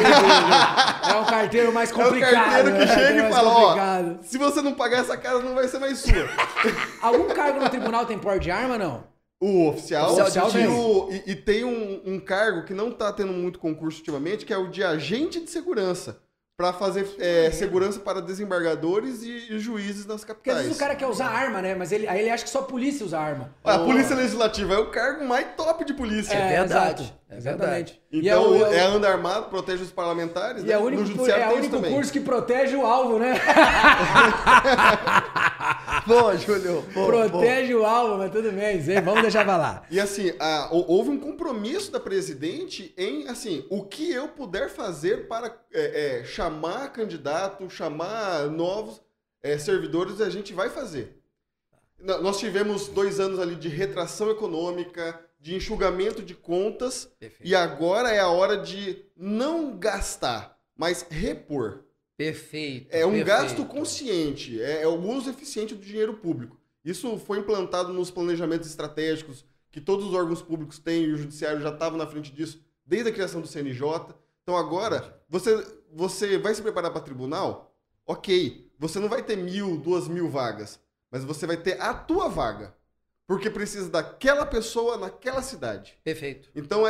É o carteiro mais É o complicado. carteiro que né? chega e Mais fala, complicado. se você não pagar essa casa, não vai ser mais sua. Algum cargo no tribunal tem porte de arma, não? O oficial, Oficial e tem um cargo que não tá tendo muito concurso ultimamente, que é o de agente de segurança. Pra fazer segurança para desembargadores e juízes nas Porque às capitais. vezes o cara quer usar arma, né? Mas aí ele acha que só a polícia usa arma. A Polícia Legislativa é o cargo mais top de polícia. verdade. exato. É Exatamente. Então, E anda armado, protege os parlamentares. E é o No único, judiciário tem isso único também. curso que protege o alvo, né? Pô, Júlio. Protege o alvo, mas tudo bem. Vamos deixar pra lá. E assim, houve um compromisso da presidente em, assim, o que eu puder fazer para chamar candidato, chamar novos, servidores, a gente vai fazer. Nós tivemos 2 anos ali de retração econômica, de enxugamento de contas, e agora é a hora de não gastar, mas repor. Perfeito. É um gasto consciente, é o uso eficiente do dinheiro público. Isso foi implantado nos planejamentos estratégicos que todos os órgãos públicos têm, e o judiciário já estava na frente disso desde a criação do CNJ. Então agora, você vai se preparar para tribunal? Ok, você não vai ter 1.000, 2.000 vagas, mas você vai ter a tua vaga. Porque precisa daquela pessoa naquela cidade. Perfeito. Então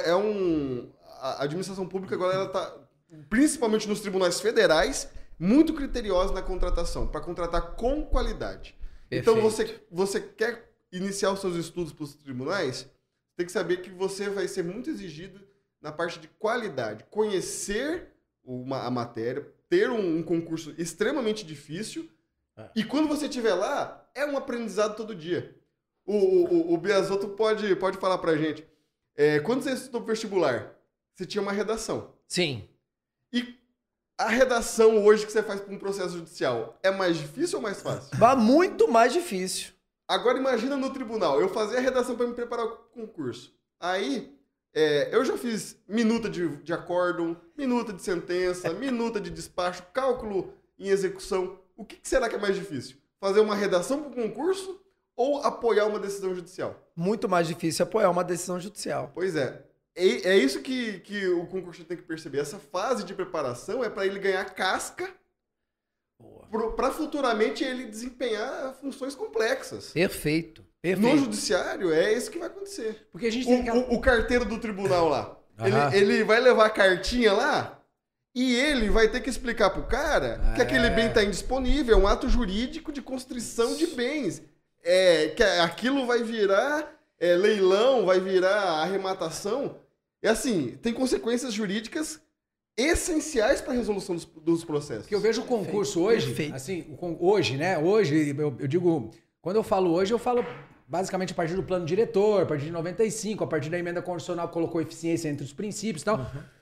a administração pública agora ela está, principalmente nos tribunais federais, muito criteriosa na contratação, para contratar com qualidade. Perfeito. Então você quer iniciar os seus estudos para os tribunais, tem que saber que você vai ser muito exigido na parte de qualidade. Conhecer a matéria, ter um concurso extremamente difícil, e quando você estiver lá, é um aprendizado todo dia. O Biasotto pode falar pra gente. Quando você estudou vestibular, você tinha uma redação. Sim. E a redação hoje que você faz para um processo judicial é mais difícil ou mais fácil? Muito mais difícil. Agora imagina no tribunal, eu fazia a redação para me preparar o concurso. Aí, eu já fiz minuta de acórdão, minuta de sentença, minuta de despacho, cálculo em execução. O que será que é mais difícil? Fazer uma redação para o concurso ou apoiar uma decisão judicial? Muito mais difícil apoiar uma decisão judicial. Pois é. É isso que o concurso tem que perceber. Essa fase de preparação é para ele ganhar casca para futuramente ele desempenhar funções complexas. Perfeito. No judiciário é isso que vai acontecer. Porque a gente tem o carteiro do tribunal lá, ele vai levar a cartinha lá e ele vai ter que explicar pro cara que aquele bem está indisponível, é um ato jurídico de constrição de bens. Que aquilo vai virar leilão, vai virar arrematação. Assim, tem consequências jurídicas essenciais para a resolução dos processos. Porque eu vejo o concurso hoje, assim, hoje, né? Hoje, eu digo, quando eu falo hoje, eu falo basicamente a partir do plano diretor, a partir de 95, a partir da emenda constitucional que colocou eficiência entre os princípios e tal.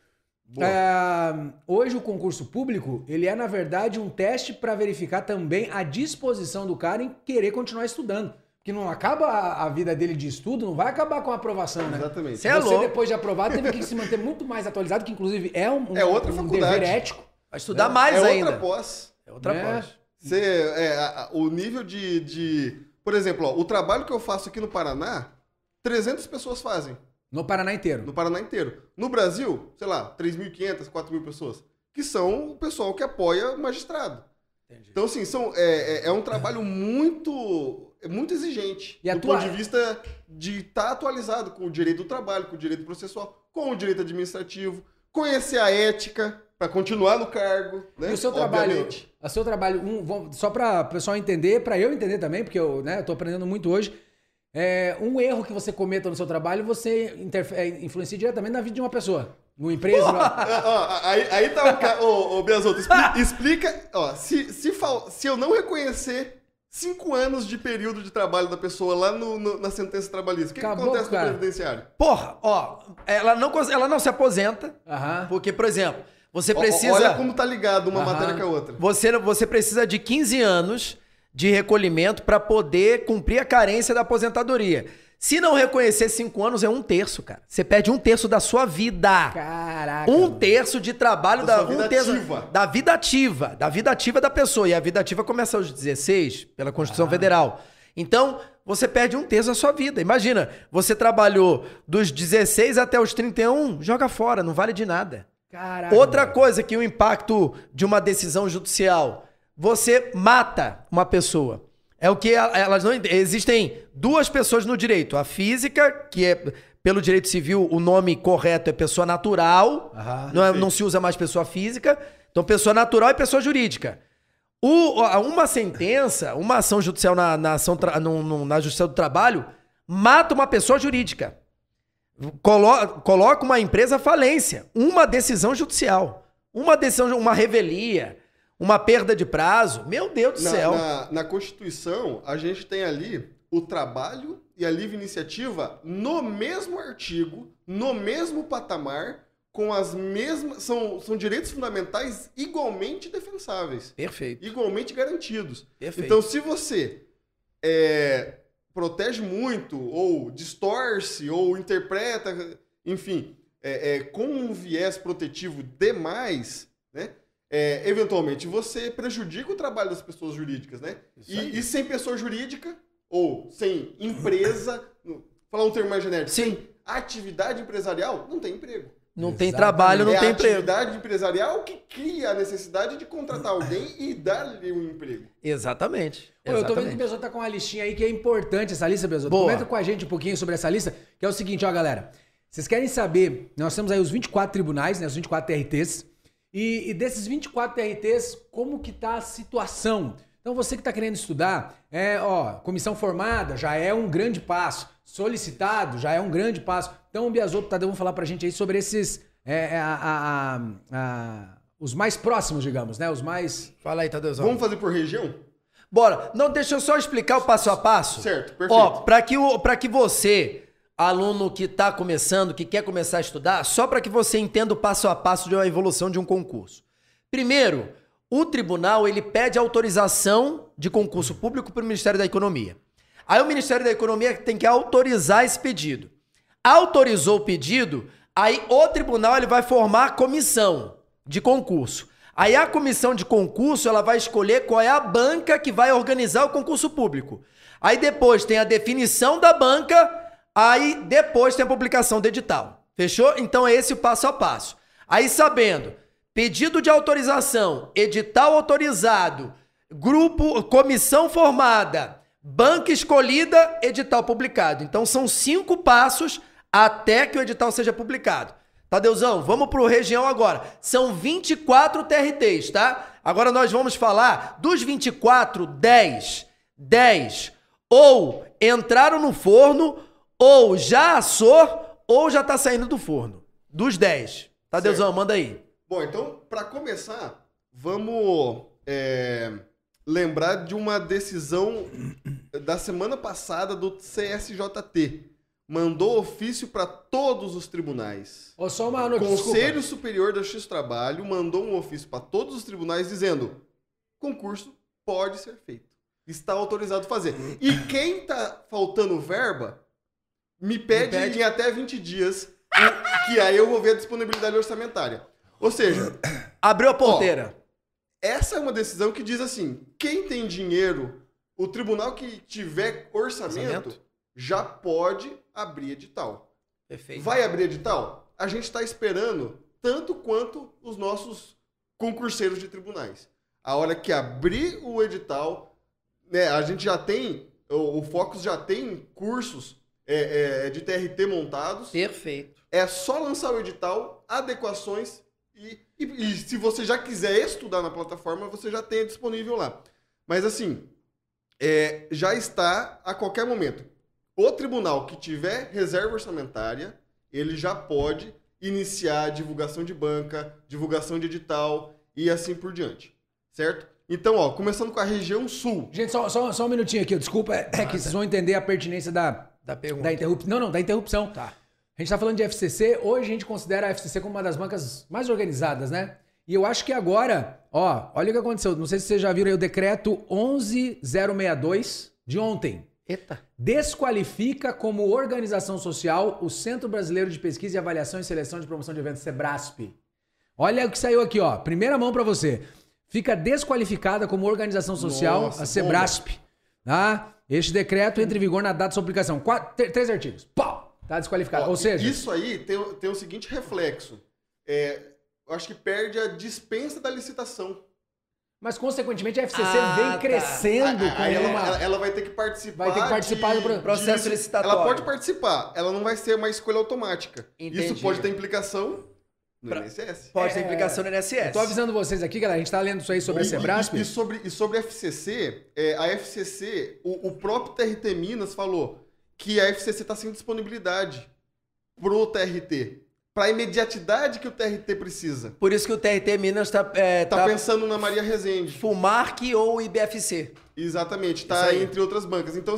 Hoje o concurso público, ele é na verdade um teste para verificar também a disposição do cara em querer continuar estudando. Porque não acaba a vida dele de estudo, não vai acabar com a aprovação, né? Exatamente. Você depois de aprovado, teve que se manter muito mais atualizado, que inclusive é outra faculdade. Dever ético. Vai estudar mais ainda. É outra pós. O nível Por exemplo, o trabalho que eu faço aqui no Paraná, 300 pessoas fazem. No Paraná inteiro? No Paraná inteiro. No Brasil, sei lá, 3.500, 4.000 pessoas. Que são o pessoal que apoia o magistrado. Entendi. Então, assim, é um trabalho muito exigente. Do ponto de vista de estar atualizado com o direito do trabalho, com o direito processual, com o direito administrativo, conhecer a ética para continuar no cargo. Né? E o seu trabalho, só para o pessoal entender, para eu entender também, porque eu estou aprendendo muito hoje, um erro que você cometa no seu trabalho, você influencia diretamente na vida de uma pessoa. Numa empresa. Aí tá o Biasotto, explica. Se eu não reconhecer 5 anos de período de trabalho da pessoa lá na sentença trabalhista, o que acontece no previdenciário? Ela não se aposenta, porque, por exemplo, você precisa... Olha como tá ligado uma matéria com a outra. Você precisa de 15 anos de recolhimento para poder cumprir a carência da aposentadoria. Se não reconhecer 5 anos, é 1/3, cara. Você perde 1/3 da sua vida. Caraca. 1/3 de trabalho da vida ativa. Da vida ativa. Da vida ativa da pessoa. E a vida ativa começa aos 16, pela Constituição Federal. Então, você perde 1/3 da sua vida. Imagina, você trabalhou dos 16 até os 31, joga fora, não vale de nada. Caraca. Outra coisa que o impacto de uma decisão judicial, você mata uma pessoa. É o que elas não... Existem 2 pessoas no direito. A física, que é, pelo direito civil, o nome correto é pessoa natural. Não se usa mais pessoa física. Então, pessoa natural e pessoa jurídica. Uma sentença, uma ação judicial na Justiça do Trabalho, mata uma pessoa jurídica. Coloca uma empresa à falência. Uma decisão judicial. Uma revelia. Uma perda de prazo. Meu Deus do céu. Na Constituição, a gente tem ali o trabalho e a livre iniciativa no mesmo artigo, no mesmo patamar, com as mesmas... São direitos fundamentais igualmente defensáveis. Perfeito. Igualmente garantidos. Perfeito. Então, se você protege muito, ou distorce, ou interpreta, enfim, com um viés protetivo demais, né? Eventualmente você prejudica o trabalho das pessoas jurídicas, né? E sem pessoa jurídica, ou sem empresa, falar um termo mais genérico, Sim. sem atividade empresarial, não tem emprego. Não tem trabalho, não tem emprego. É a atividade empresarial que cria a necessidade de contratar alguém e dar-lhe um emprego. Exatamente. Pô, eu tô vendo que o Besoto tá com uma listinha aí que é importante, essa lista, Besoto. Boa. Comenta com a gente um pouquinho sobre essa lista, que é o seguinte, ó, galera. Vocês querem saber, nós temos aí os 24 tribunais, né, os 24 TRTs, e desses 24 TRTs, como que tá a situação? Então você que tá querendo estudar, comissão formada já é um grande passo, solicitado já é um grande passo. Então o Biasotto e o Tadeu vão falar pra gente aí sobre esses, os mais próximos, digamos, né, os mais... Fala aí, Tadeuzão. Vamos fazer por região? Bora. Não, deixa eu só explicar o passo a passo. Certo, perfeito. Ó, pra que você, aluno que tá começando, que quer começar a estudar, só para que você entenda o passo a passo de uma evolução de um concurso. Primeiro, o tribunal, ele pede autorização de concurso público para o Ministério da Economia. Aí o Ministério da Economia tem que autorizar esse pedido. Autorizou o pedido, aí o tribunal ele vai formar a comissão de concurso. Aí a comissão de concurso ela vai escolher qual é a banca que vai organizar o concurso público. Aí depois tem a definição da banca, aí depois tem a publicação do edital. Fechou? Então é esse o passo a passo. Aí sabendo, pedido de autorização, edital autorizado, grupo, comissão formada, banca escolhida, edital publicado. Então são 5 passos até que o edital seja publicado. Tadeuzão, vamos pro região agora. São 24 TRTs, tá? Agora nós vamos falar dos 24, 10 ou entraram no forno, ou já assou, ou já tá saindo do forno. Dos 10. Tadeuzão, certo. Manda aí. Bom, então, para começar, vamos lembrar de uma decisão da semana passada do CSJT. Mandou ofício para todos os tribunais. Só uma notícia. Conselho Superior da Justiça do Trabalho mandou um ofício para todos os tribunais dizendo: concurso pode ser feito. Está autorizado a fazer. E quem tá faltando verba, me pede em até 20 dias, que aí eu vou ver a disponibilidade orçamentária. Ou seja, abriu a porteira. Essa é uma decisão que diz assim: quem tem dinheiro, o tribunal que tiver orçamento já pode abrir edital. Perfeito. Vai abrir edital? A gente está esperando tanto quanto os nossos concurseiros de tribunais. A hora que abrir o edital, né, a gente já tem, o Focus já tem cursos de TRT montados. Perfeito. É só lançar o edital, adequações e se você já quiser estudar na plataforma, você já tem disponível lá. Mas assim, já está a qualquer momento. O tribunal que tiver reserva orçamentária, ele já pode iniciar a divulgação de banca, divulgação de edital e assim por diante. Certo? Então, começando com a região sul. Gente, só um minutinho aqui, desculpa, que vocês vão entender a pertinência da pergunta. Da interrupção. Não, da interrupção. Tá. A gente tá falando de FCC, hoje a gente considera a FCC como uma das bancas mais organizadas, né? E eu acho que agora, olha o que aconteceu, não sei se vocês já viram aí o decreto 11062 de ontem. Eita. Desqualifica como organização social o Centro Brasileiro de Pesquisa e Avaliação e Seleção de Promoção de Eventos, Sebrasp. Olha o que saiu aqui, primeira mão pra você. Fica desqualificada como organização social a Sebrasp. Tá? Este decreto entra em vigor na data de sua publicação. 3 artigos. Pau! Tá desqualificado. Ou seja... Isso aí tem o seguinte reflexo. Eu acho que perde a dispensa da licitação. Mas, consequentemente, a FCC vem crescendo. Ela vai ter que participar. Vai ter que participar do processo licitatório. Ela pode participar. Ela não vai ser uma escolha automática. Entendi. Isso pode ter implicação no INSS. Pode ter implicação no INSS. Eu tô avisando vocês aqui, galera. A gente tá lendo isso aí sobre a Sebrasp. E sobre a FCC, a FCC, o próprio TRT Minas falou que a FCC tá sem disponibilidade pro TRT. Para a imediatidade que o TRT precisa. Por isso que o TRT Minas tá pensando na Maria Rezende. Fumarc ou IBFC. Exatamente, tá entre outras bancas. Então, assim,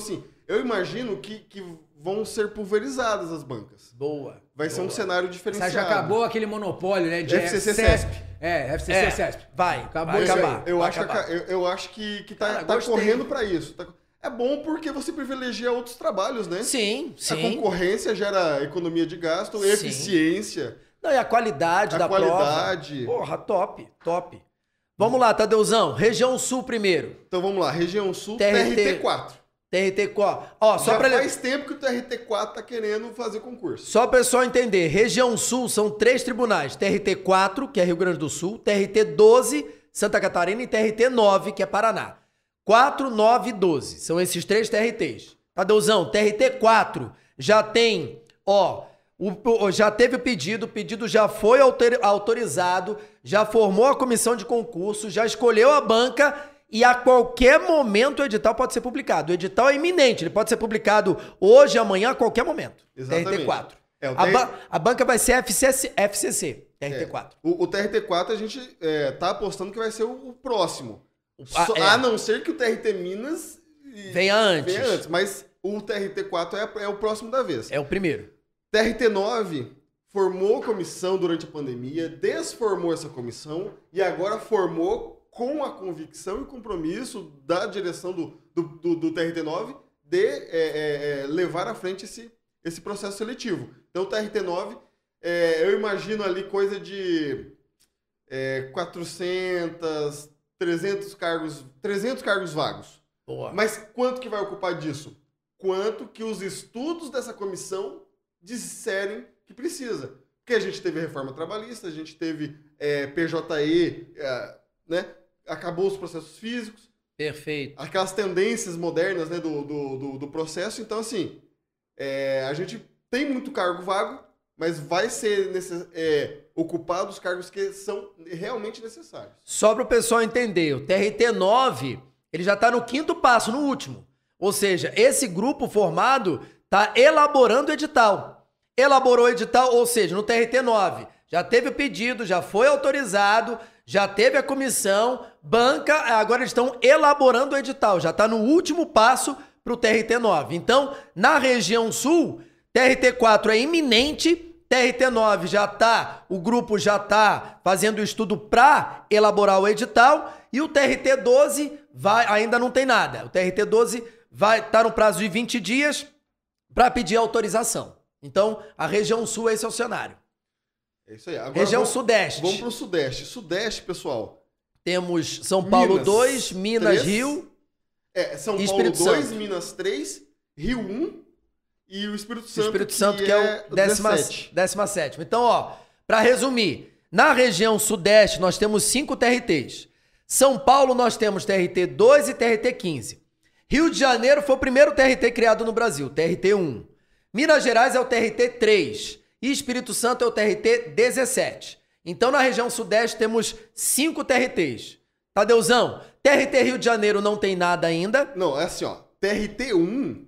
eu imagino que vão ser pulverizadas as bancas. Boa. Vai ser um cenário diferenciado. Já acabou aquele monopólio, né? De FCC CESP. FCC CESP. Vai Acabou acabar. Eu acho que tá correndo para isso. É bom porque você privilegia outros trabalhos, né? Sim. A concorrência gera economia de gasto, eficiência. Não, e a qualidade da qualidade. prova. Porra, top. Vamos lá, Tadeuzão. Região Sul primeiro. Então vamos lá, Região Sul, TRT4. TRT4. Ó, só pra faz tempo que o TRT4 tá querendo fazer concurso. Só para o pessoal entender, Região Sul são 3 tribunais. TRT4, que é Rio Grande do Sul, TRT12, Santa Catarina e TRT9, que é Paraná. 4, 9 e 12. São esses 3 TRTs. Tadeuzão, TRT4 já tem, já teve o pedido já foi autorizado, já formou a comissão de concurso, já escolheu a banca e a qualquer momento o edital pode ser publicado. O edital é iminente, ele pode ser publicado hoje, amanhã, a qualquer momento. Exatamente. TRT4. A banca vai ser FCC, TRT4. O TRT4 a gente tá apostando que vai ser o próximo. A não ser que o TRT Minas venha antes. Mas o TRT4 é o próximo da vez. É o primeiro. TRT9 formou comissão durante a pandemia, desformou essa comissão e agora formou com a convicção e compromisso da direção do TRT9 de levar à frente esse processo seletivo. Então o TRT9, eu imagino ali coisa de 400, 300 cargos vagos. Boa. Mas quanto que vai ocupar disso? Quanto que os estudos dessa comissão disserem que precisa. Porque a gente teve reforma trabalhista, a gente teve PJE, né? Acabou os processos físicos. Perfeito. Aquelas tendências modernas, né, do processo. Então, assim, a gente tem muito cargo vago, mas vai ser ocupado os cargos que são realmente necessários. Só para o pessoal entender, o TRT9, ele já está no 5º passo, no último. Ou seja, esse grupo formado está elaborando o edital. Elaborou o edital, ou seja, no TRT9, já teve o pedido, já foi autorizado, já teve a comissão, banca, agora eles estão elaborando o edital, já está no último passo para o TRT9. Então, na região sul, TRT4 é iminente, TRT9 já está, o grupo já está fazendo o estudo para elaborar o edital, e o TRT12 ainda não tem nada. O TRT12 vai estar no prazo de 20 dias para pedir autorização. Então, a região sul, esse é o cenário. É isso aí. Agora região sudeste. Vamos para o sudeste. Sudeste, pessoal. Temos São Paulo 2, Minas, 3, Rio. São Paulo 2, Minas 3, Rio 1 e o Espírito Santo. Espírito Santo, que é o 17º. Então, para resumir, na região sudeste nós temos 5 TRTs. São Paulo nós temos TRT2 e TRT15. Rio de Janeiro foi o primeiro TRT criado no Brasil, TRT1. Minas Gerais é o TRT3 e Espírito Santo é o TRT17. Então, na região sudeste, temos 5 TRTs. Tadeuzão, TRT Rio de Janeiro não tem nada ainda. Não, é assim, TRT1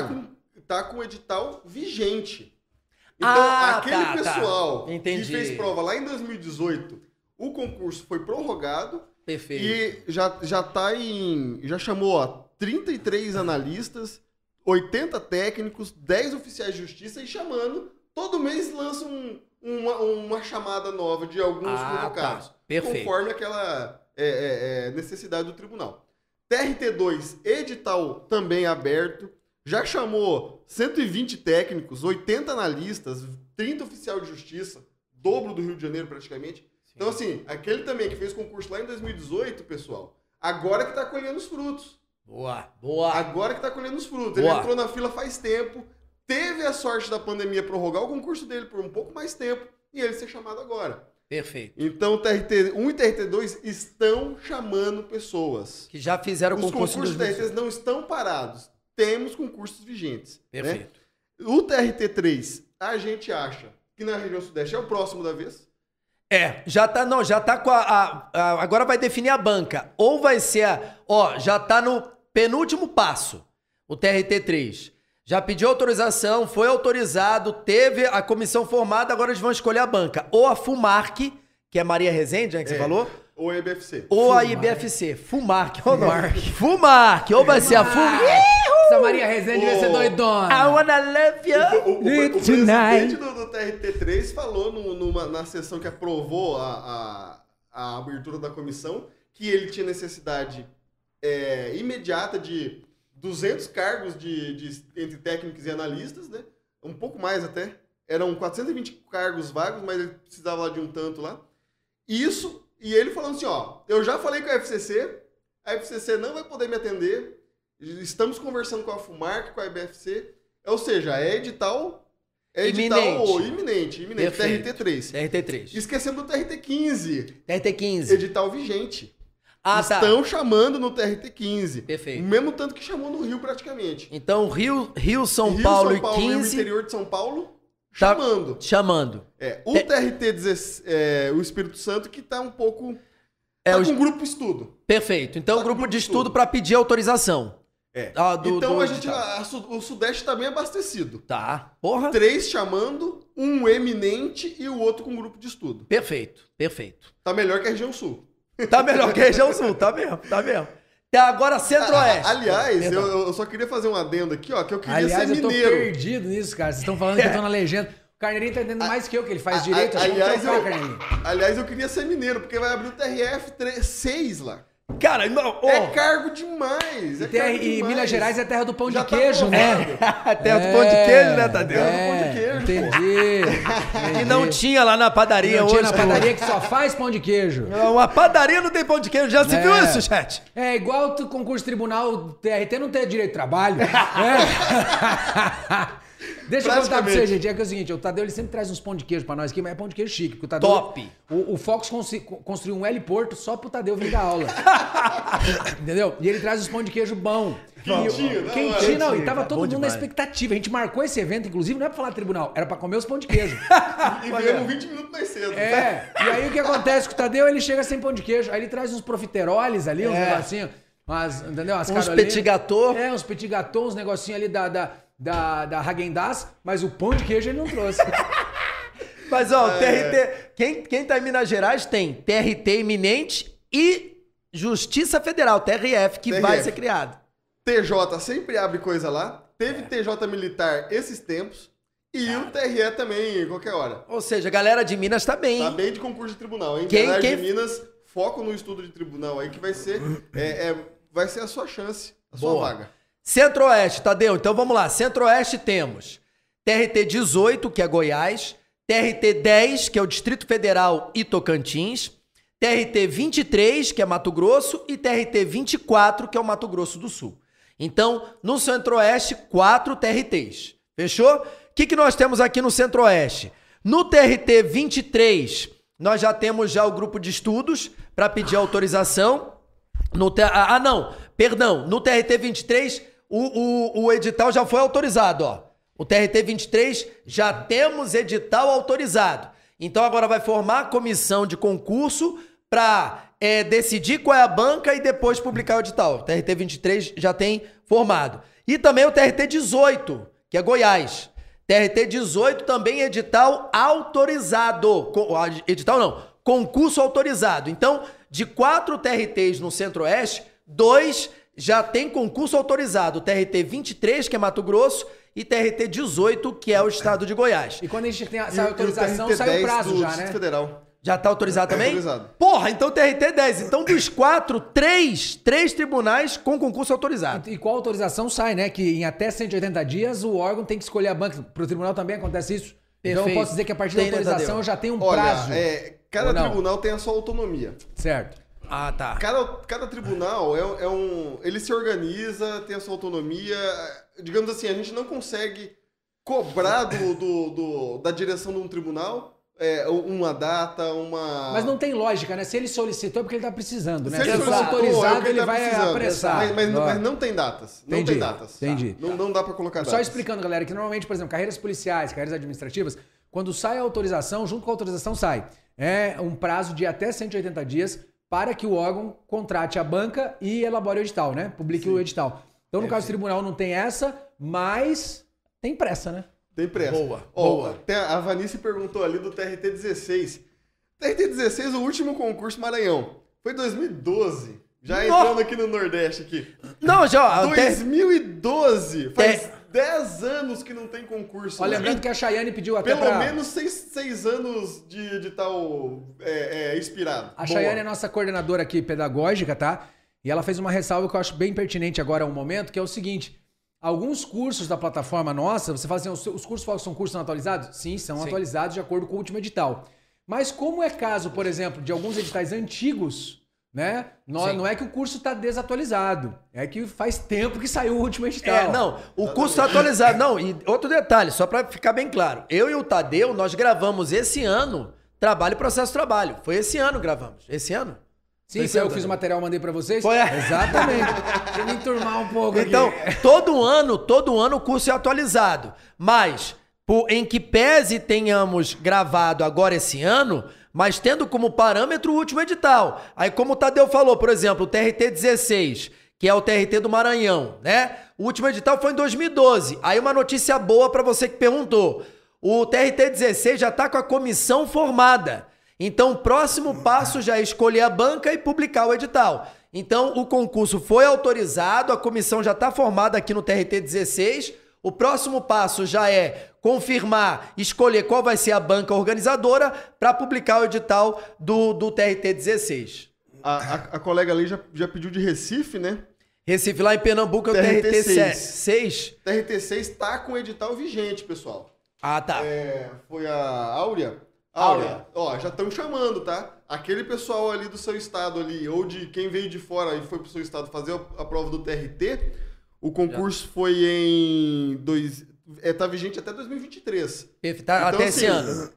tá com o edital vigente. Então, pessoal que fez prova lá em 2018, o concurso foi prorrogado. Perfeito. E já chamou 33 analistas, 80 técnicos, 10 oficiais de justiça e chamando, todo mês lança uma chamada nova de alguns convocados. Perfeito. Conforme aquela necessidade do tribunal. TRT2, edital também aberto, já chamou 120 técnicos, 80 analistas, 30 oficiais de justiça, dobro do Rio de Janeiro praticamente. Sim. Então assim, aquele também que fez concurso lá em 2018, pessoal, agora que está colhendo os frutos. Boa. Agora que está colhendo os frutos. Boa. Ele entrou na fila faz tempo, teve a sorte da pandemia prorrogar o concurso dele por um pouco mais tempo e ele ser chamado agora. Perfeito. Então, TRT1 e TRT2 estão chamando pessoas. Que já fizeram concurso. Os concursos TRTs não estão parados. Temos concursos vigentes. Perfeito. Né? O TRT3, a gente acha que na região sudeste é o próximo da vez. Já tá com agora vai definir a banca. Ou vai ser, já tá no penúltimo passo, o TRT3. Já pediu autorização, foi autorizado, teve a comissão formada, agora eles vão escolher a banca. Ou a FUMARC, que é Maria Rezende, né, que você falou? Ou a IBFC. Ou a IBFC. FUMARC. FUMARC. Ou vai ser a FUMARC. Maria Rezende vai ser doidona. I wanna love you. O presidente do TRT3 falou na sessão que aprovou a abertura da comissão que ele tinha necessidade imediata de 200 cargos entre técnicos e analistas, né? Um pouco mais até. Eram 420 cargos vagos, mas ele precisava lá de um tanto lá. Isso, e ele falando assim, ó, eu já falei com a FCC não vai poder me atender, estamos conversando com a FUMARC, com a IBFC, ou seja, é edital iminente, TRT3. Esquecendo do TRT15. TRT15. Edital vigente. Estão chamando no TRT15. Perfeito. O mesmo tanto que chamou no Rio praticamente. Então, Rio, São Paulo e 15... o interior de São Paulo... Tá chamando. O TRT, o Espírito Santo, que tá um pouco... com um grupo estudo. Perfeito. Então, grupo de estudo para pedir autorização. Então, o Sudeste tá bem abastecido. Tá. Porra. 3 chamando, um eminente e o outro com grupo de estudo. Perfeito. Tá melhor que a região Sul. Tá melhor que a região Sul, tá mesmo. Agora, Centro-Oeste. Aliás, eu só queria fazer um adendo aqui, ó, que eu queria ser mineiro. Eu tô perdido nisso, cara. Vocês estão falando que eu tô na legenda. O Carneirinho tá entendendo mais que eu, que ele faz direito. Aliás, eu queria ser mineiro, porque vai abrir o TRF6 lá. Cara, não, é cargo demais. E Minas Gerais é a terra do pão de queijo, né? Terra do pão de queijo, né, Tadeu? Terra do pão de queijo. Entendi. E não tinha lá na padaria hoje. Tinha na padaria que só faz pão de queijo. Uma padaria não tem pão de queijo. Já se viu isso, chat? É igual o concurso tribunal, o TRT não tem direito de trabalho. Deixa eu contar pra você, gente. É que é o seguinte, o Tadeu ele sempre traz uns pão de queijo pra nós aqui, mas é pão de queijo chique. Porque o Tadeu, top! O Fox construiu um heliporto só pro Tadeu vir dar aula. Entendeu? E ele traz os pão de queijo bom. Quentinho, não. E tava todo mundo na expectativa. A gente marcou esse evento, inclusive, não é pra falar tribunal, era pra comer os pão de queijo. E viemos 20 minutos mais cedo. E aí o que acontece com o Tadeu? Ele chega sem pão de queijo, aí ele traz uns profiteroles ali, uns negocinhos. Entendeu? Uns petit gâteau. Uns petit gâteau, uns negocinhos ali da Häagen-Dazs, mas o pão de queijo ele não trouxe. Mas, ó, o TRT... Quem tá em Minas Gerais tem TRT iminente e Justiça Federal, TRF, que vai ser criado. TJ sempre abre coisa lá. Teve TJ militar esses tempos. E o TRE também, qualquer hora. Ou seja, a galera de Minas tá bem. Tá bem de concurso de tribunal, hein? Galera de Minas, foco no estudo de tribunal aí, que vai ser, vai ser a sua chance, a sua vaga. Centro-Oeste, Tadeu. Então vamos lá. Centro-Oeste temos TRT 18, que é Goiás. TRT 10, que é o Distrito Federal e Tocantins. TRT 23, que é Mato Grosso. E TRT 24, que é o Mato Grosso do Sul. Então, no Centro-Oeste, 4 TRTs. Fechou? O que nós temos aqui no Centro-Oeste? No TRT 23, nós já temos o grupo de estudos para pedir autorização. No TRT 23, o edital já foi autorizado, ó. O TRT 23, já temos edital autorizado. Então, agora vai formar a comissão de concurso para decidir qual é a banca e depois publicar o edital. O TRT 23 já tem formado. E também o TRT 18, que é Goiás. TRT 18 também edital autorizado. Edital não, concurso autorizado. Então, de 4 TRTs no Centro-Oeste, 2 já tem concurso autorizado. TRT 23, que é Mato Grosso, e TRT 18, que é o estado de Goiás. E quando a gente tem essa autorização, sai o prazo já, né? Federal. Já tá autorizado também? Autorizado. Porra, então TRT 10. Então dos 4, 3 tribunais com concurso autorizado. E qual autorização sai, né? Que em até 180 dias o órgão tem que escolher a banca. Pro tribunal também acontece isso? Perfeito. Então eu posso dizer que a partir da autorização eu já tenho um prazo. Cada tribunal tem a sua autonomia. Certo. Ah, tá. Cada tribunal ele se organiza, tem a sua autonomia. Digamos assim, a gente não consegue cobrar da direção de um tribunal uma data, uma... Mas não tem lógica, né? Se ele solicitou é porque ele tá precisando, né? Se ele for autorizado, ele vai apressar. Mas não tem datas. Não tem datas. Entendi. Tá? Não dá pra colocar datas. Só explicando, galera, que normalmente, por exemplo, carreiras policiais, carreiras administrativas, quando sai a autorização, junto com a autorização sai. É um prazo de até 180 dias para que o órgão contrate a banca e elabore o edital, né? Publique o edital. Então, no caso do tribunal não tem essa, mas tem pressa, né? Tem pressa. Boa. A Vanice perguntou ali do TRT 16. TRT 16, o último concurso Maranhão. Foi 2012. Já entrando aqui no Nordeste aqui. Não, já... 2012, faz 10 anos que não tem concurso. Olha, lembrando que a Chayane pediu até Pelo menos 6 anos de tal inspirado. A Chayane é nossa coordenadora aqui pedagógica, tá? E ela fez uma ressalva que eu acho bem pertinente agora ao momento, que é o seguinte: alguns cursos da plataforma nossa, você fala assim, os cursos são cursos atualizados? Sim, são atualizados de acordo com o último edital. Mas como é caso, por exemplo, de alguns editais antigos, né? Não é que o curso está desatualizado, é que faz tempo que saiu o último edital. Não, o curso está atualizado. Não, e outro detalhe, só para ficar bem claro. Eu e o Tadeu, nós gravamos esse ano Trabalho e Processo Trabalho. Foi esse ano gravamos. Esse ano? Sim, eu fiz o material, mandei para vocês. Foi. Exatamente. Deixa eu me enturmar um pouco então, aqui. todo ano o curso é atualizado. Mas, em que pese tenhamos gravado agora esse ano, mas tendo como parâmetro o último edital. Aí, como o Tadeu falou, por exemplo, o TRT 16, que é o TRT do Maranhão, né? O último edital foi em 2012. Aí, uma notícia boa para você que perguntou. O TRT 16 já está com a comissão formada. Então, o próximo passo já é escolher a banca e publicar o edital. Então, o concurso foi autorizado, a comissão já está formada aqui no TRT 16. O próximo passo já é confirmar, escolher qual vai ser a banca organizadora para publicar o edital do TRT 16. A colega ali já pediu de Recife, né? Recife, lá em Pernambuco, é o TRT 6. TRT 6 tá com o edital vigente, pessoal. Ah, tá. Foi a Áurea. Ó, já estão chamando, tá? Aquele pessoal ali do seu estado ali, ou de quem veio de fora e foi pro seu estado fazer a prova do TRT, o concurso foi em... tá vigente até 2023. Então, até assim, esse ano.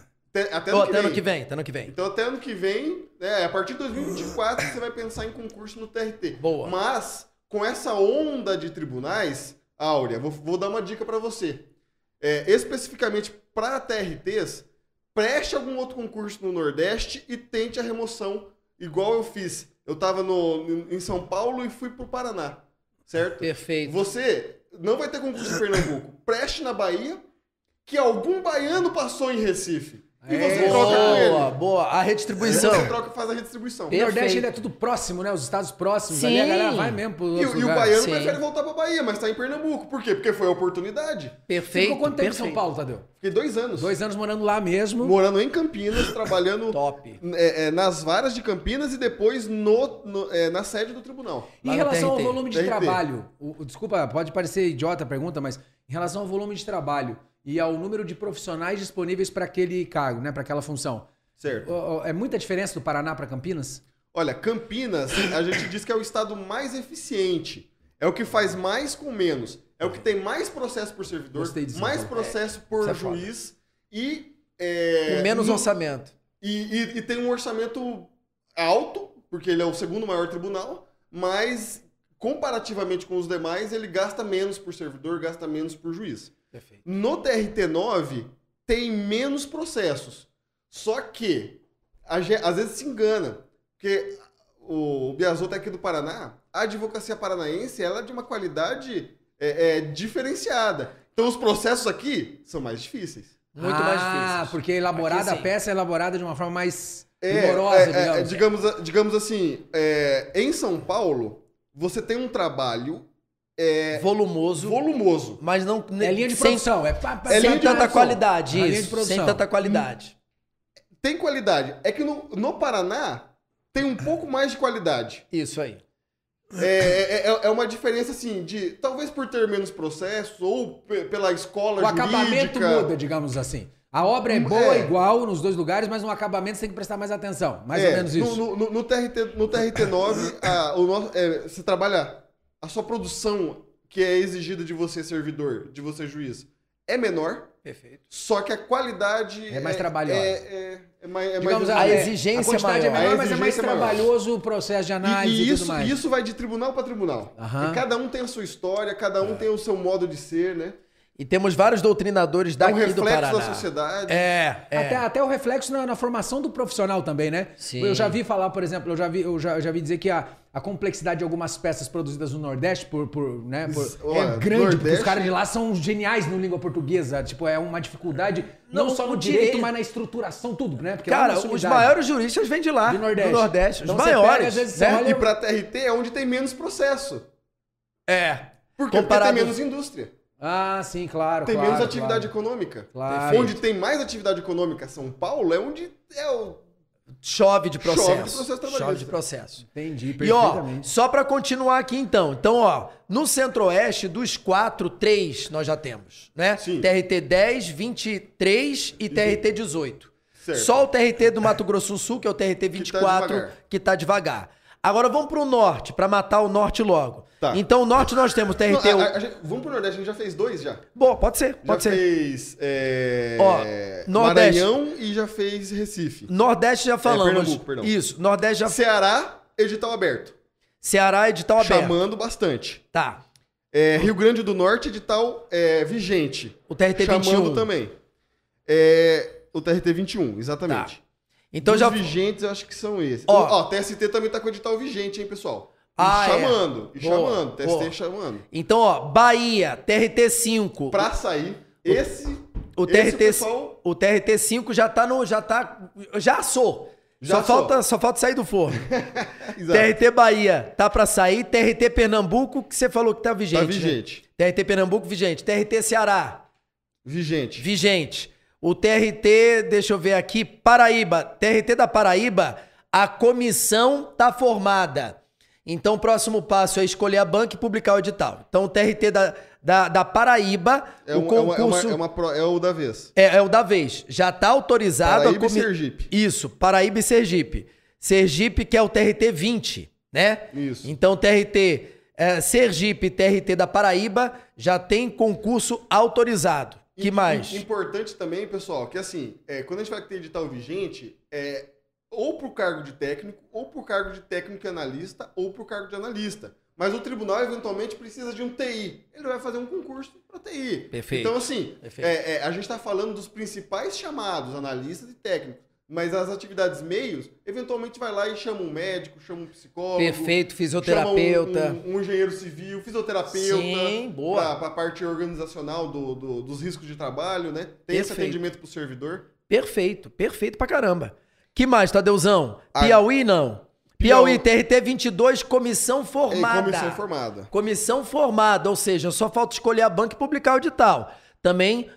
Até ano que vem. Então, até ano que vem, a partir de 2024, você vai pensar em concurso no TRT. Boa. Mas, com essa onda de tribunais, Áurea, vou dar uma dica para você. Especificamente para TRTs, preste algum outro concurso no Nordeste e tente a remoção, igual eu fiz. Eu estava em São Paulo e fui pro Paraná, certo? Perfeito. Você não vai ter concurso em Pernambuco. Preste na Bahia, que algum baiano passou em Recife. E você troca com ele. Boa. A redistribuição. Você faz a redistribuição. O Nordeste ainda é tudo próximo, né? Os estados próximos. Sim. Ali a galera vai mesmo pro E o baiano prefere voltar pra Bahia, mas tá em Pernambuco. Por quê? Porque foi a oportunidade. Perfeito. Ficou quanto tempo em São Paulo, Tadeu? Fiquei 2 anos. 2 anos morando lá mesmo. Morando em Campinas, trabalhando Top. Nas varas de Campinas e depois na sede do tribunal. Em relação ao TRT. volume de trabalho, desculpa, pode parecer idiota a pergunta, mas em relação ao volume de trabalho e ao número de profissionais disponíveis para aquele cargo, né, para aquela função, Certo. é muita diferença do Paraná para Campinas? Olha, Campinas, a gente diz que é o estado mais eficiente. É o que faz mais com menos. É o que tem mais processo por servidor, Gostei disso, mais então. processo por Isso é juiz e... Com menos orçamento. E tem um orçamento alto, porque ele é o segundo maior tribunal, mas comparativamente com os demais, ele gasta menos por servidor, gasta menos por juiz. Perfeito. No TRT9, tem menos processos. Só que, às vezes se engana, porque o Biasotto é aqui do Paraná, a advocacia paranaense ela é de uma qualidade diferenciada. Então os processos aqui são mais difíceis. Muito mais difíceis. Porque elaborada, Aqui, a peça é elaborada de uma forma mais rigorosa, digamos assim, em São Paulo, você tem um trabalho volumoso. Mas não... É linha de produção. Sem tanta qualidade, linha de isso. produção. Sem tanta qualidade. Tem qualidade. É que no Paraná tem um pouco mais de qualidade. Isso aí. É uma diferença, assim, de talvez por ter menos processos ou pela escola O jurídica. acabamento muda, digamos assim. A obra é boa, igual nos dois lugares, mas no acabamento você tem que prestar mais atenção. Mais ou menos isso. No TRT9, você trabalha a sua produção que é exigida de você, servidor, de você, juiz, é menor. Perfeito. Só que a qualidade é mais trabalhosa. Digamos, a exigência a quantidade maior. é menor, mas é mais exigência maior. trabalhoso o processo de análise e tudo mais. Isso vai de tribunal para tribunal. E cada um tem a sua história, cada um tem o seu modo de ser, né? E temos vários doutrinadores É um daqui do reflexo Paraná. da sociedade. Até o reflexo na formação do profissional também, né? Sim. Eu já vi falar, por exemplo, eu já vi dizer que a complexidade de algumas peças produzidas no Nordeste é grande, porque os caras de lá são geniais no língua portuguesa. Tipo, é uma dificuldade não só no direito, mas na estruturação, tudo, né? Porque Cara, os maiores juristas vêm de lá, do do Nordeste. Então os você maiores. pega, às vezes, né? você olha- E pra TRT é onde tem menos processo. Porque Comparado- tem menos indústria. Ah, sim, claro. Tem claro, menos atividade claro. econômica. Claro. Onde tem mais atividade econômica, São Paulo, é onde é o... Chove de processo. Chove de processo trabalhista. Chove de processo. Entendi, E ó, perfeitamente. só pra continuar aqui então. Então, ó, no Centro-Oeste, dos 4, 3 nós já temos, né? Sim. TRT 10, 23 e TRT 18. Certo. Só o TRT do Mato Grosso do Sul, que é o TRT 24, que tá devagar. Agora vamos pro Norte, pra matar o Norte logo. Tá. Então, o Norte nós temos TRT... Vamos pro Nordeste, a gente já fez 2 já. Bom, pode ser, Já pode ser. fez Ó, Nordeste. Maranhão e já fez Recife. Nordeste já falamos. Pernambuco, perdão. Isso, Nordeste já... Ceará, edital aberto. Ceará, edital aberto. Chamando bastante. Tá. Rio Grande do Norte, edital vigente. O TRT Chamando 21. também. O TRT 21, exatamente. Então Os já... vigentes eu acho que são esses. Ó. TST também tá com edital vigente, hein, pessoal? E Ah, chamando. é. E Boa, chamando. TST boa. chamando. Então, ó, Bahia, TRT 5. Pra sair, O esse TRT, pessoal- o TRT 5 já tá no. Já assou. Já Só falta sair do forno. Exato. TRT Bahia tá pra sair. TRT Pernambuco, que você falou que tá vigente. Tá né? vigente. TRT Pernambuco, vigente. TRT Ceará, Vigente. vigente. O TRT, deixa eu ver aqui, Paraíba. TRT da Paraíba, a comissão tá formada. Então, o próximo passo é escolher a banca e publicar o edital. Então, o TRT da Paraíba, o concurso... É o da vez. É o da vez. Já está autorizado... Paraíba e Sergipe. Isso, Paraíba e Sergipe. Sergipe, que é o TRT 20, né? Isso. Então, TRT Sergipe e TRT da Paraíba já tem concurso autorizado. Que mais? Importante também, pessoal, que assim, quando a gente vai ter edital vigente, ou pro cargo de técnico, ou pro cargo de técnico e analista, ou pro cargo de analista. Mas o tribunal, eventualmente, precisa de um TI. Ele vai fazer um concurso para TI. Perfeito. Então, assim, Perfeito. a gente está falando dos principais chamados, analistas e técnicos. Mas as atividades meios, eventualmente vai lá e chama um médico, chama um psicólogo. Perfeito, fisioterapeuta. Chama um engenheiro civil, fisioterapeuta. Sim, boa. Para a parte organizacional dos riscos de trabalho, né? Tem esse Perfeito. atendimento para o servidor. Perfeito, perfeito pra caramba. Que mais, Tadeuzão? Piauí, não. Piauí, TRT 22, comissão formada. Comissão formada. Comissão formada, ou seja, só falta escolher a banca e publicar o edital. Também,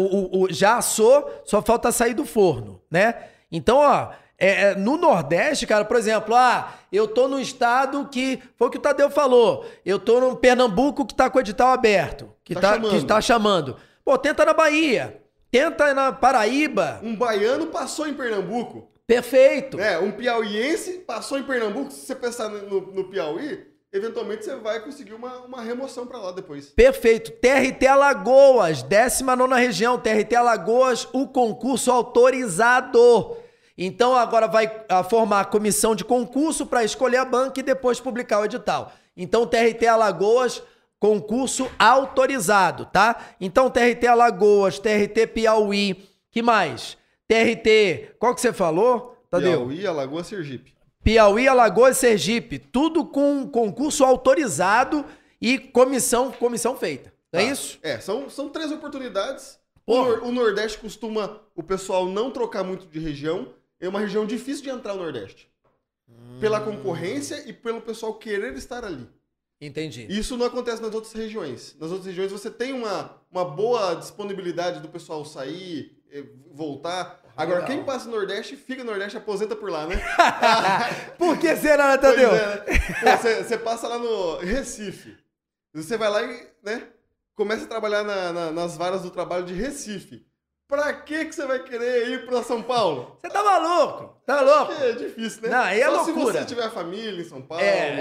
já assou, só falta sair do forno, né? Então, ó, no Nordeste, cara, por exemplo, eu tô no estado que, foi o que o Tadeu falou, eu tô no Pernambuco que tá com o edital aberto, que tá chamando. Pô, tenta na Bahia, tenta na Paraíba. Um baiano passou em Pernambuco. Perfeito. Um piauiense passou em Pernambuco. Se você pensar no Piauí, eventualmente você vai conseguir uma remoção para lá depois. Perfeito. TRT Alagoas, 19ª região, TRT Alagoas, o concurso autorizado. Então agora vai formar a comissão de concurso para escolher a banca e depois publicar o edital. Então TRT Alagoas, concurso autorizado, tá? Então TRT Alagoas, TRT Piauí, que mais? TRT, qual que você falou, Tadeu? Piauí, Alagoas, Sergipe. Piauí, Alagoas, Sergipe, tudo com concurso autorizado e comissão feita. Não é isso? São 3 oportunidades. Porra. O Nordeste costuma o pessoal não trocar muito de região. É uma região difícil de entrar no Nordeste. Pela concorrência e pelo pessoal querer estar ali. Entendi. Isso não acontece nas outras regiões. Nas outras regiões você tem uma boa disponibilidade do pessoal sair, voltar. Agora, Legal. quem passa no Nordeste, fica no Nordeste, aposenta por lá, né? Por que será, né, Tadeu? Pois é, né? Você passa lá no Recife. Você vai lá e, né, começa a trabalhar nas varas do trabalho de Recife. Pra que você vai querer ir pra São Paulo? Você tá maluco? Tá louco? É difícil, né? Não, aí é Só loucura. se você tiver família em São Paulo.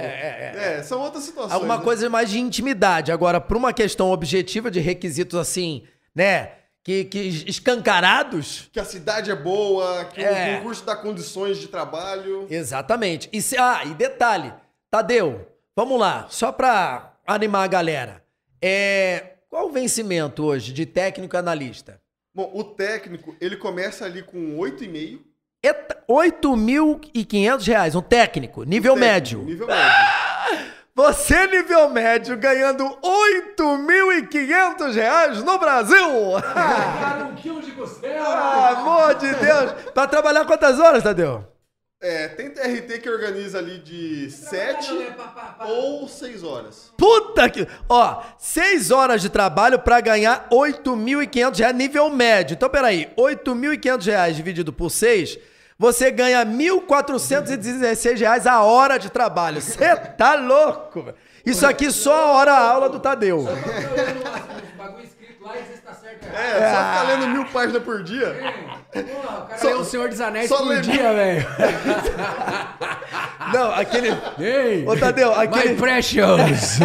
São outras situações. Alguma né? coisa mais de intimidade. Agora, por uma questão objetiva de requisitos assim, né, que escancarados... Que a cidade é boa, que o concurso dá condições de trabalho. Exatamente. E detalhe, Tadeu, vamos lá, só pra animar a galera. qual o vencimento hoje de técnico e analista? Bom, o técnico, ele começa ali com 8,5. Eita, R$8.500, um técnico, nível médio. Nível médio. Você, nível médio, ganhando R$8.500 no Brasil! Cara, 1 quilo de costela! Amor de Deus! Pra trabalhar quantas horas, Tadeu? Tem TRT que organiza ali de 7 ou 6 horas. Puta que... Ó, 6 horas de trabalho pra ganhar R$8.500 nível médio. Então, peraí, R$8.500 dividido por 6, você ganha R$1.416 a hora de trabalho. Você tá louco, velho. Isso aqui só a hora-aula do Tadeu. Só bagulho escrito lá e dizer se tá certo. Só ficar lendo 1000 páginas por dia. Porra, o cara lê o Senhor dos Anéis só por lê- dia, velho. Não, aquele... Ei! Ô, Tadeu, aquele... My precious!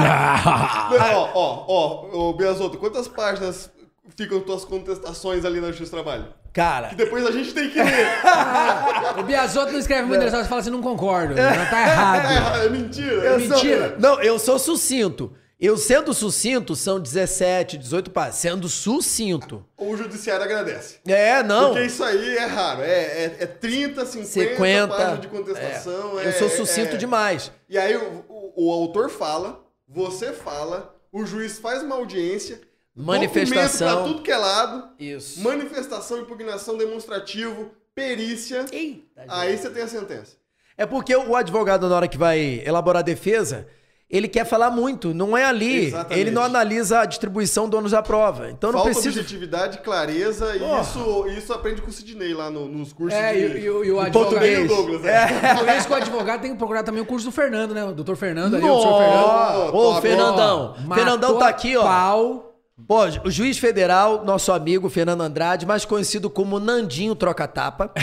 Ô, Biasotto, quantas páginas ficam tuas contestações ali na Justiça do Trabalho? Cara... Que depois a gente tem que ler. O Biasotto não escreve muito, ele só fala assim, não concordo. Não tá errado. É mentira. Eu sou sucinto. Eu sendo sucinto, são 17, 18 páginas. Sendo sucinto. O judiciário agradece. Não. Porque isso aí é raro. É 30, 50 páginas de contestação. Eu sou sucinto demais. E aí o autor fala, você fala, o juiz faz uma audiência, Manifestação. documento pra tudo que é lado, Isso. manifestação, impugnação, demonstrativo, perícia, Eita, aí você tem a sentença. É porque o advogado, na hora que vai elaborar a defesa, ele quer falar muito. Não é ali. Exatamente. Ele não analisa a distribuição do ônus da prova. Então não Falta precisa... objetividade, clareza, e isso aprende com o Sidney lá nos cursos E o advogado. português. Douglas, Por isso que o advogado tem que procurar também o curso do Fernando, né? O doutor Fernando ali, o professor Fernando. Ô, top. Fernandão. Ó, Fernandão tá aqui, ó. Pau. Pô, o juiz federal, nosso amigo Fernando Andrade, mais conhecido como Nandinho Troca-Tapa.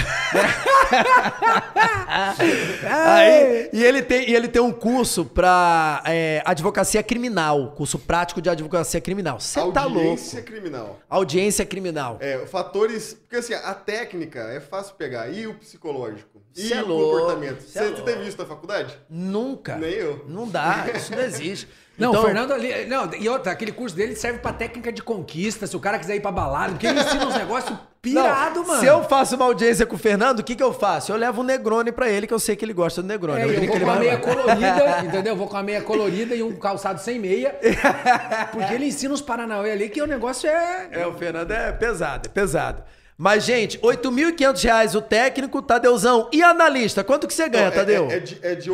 E ele tem um curso pra advocacia criminal, curso prático de advocacia criminal. Você tá louco. Audiência criminal. Audiência criminal. Fatores... Porque assim, a técnica é fácil pegar. E o psicológico? E Cê é o louco, comportamento? cê é Você louco. teve isso na faculdade? Nunca. Nem eu. Não dá, isso não existe. Não, Então, o Fernando ali. Não, e outra, aquele curso dele serve pra técnica de conquista, se o cara quiser ir pra balada, porque ele ensina uns negócios pirado, mano. Se eu faço uma audiência com o Fernando, o que eu faço? Eu levo um Negroni pra ele, que eu sei que ele gosta do Negroni. Eu digo vou que ele com a vai meia levar. colorida, entendeu? Vou com a meia colorida e um calçado sem meia. Porque ele ensina os Paranauê ali que o negócio é. O Fernando é pesado, é pesado. Mas, gente, R$8.500 o técnico, Tadeuzão. E analista, quanto que você ganha, Tadeu? É de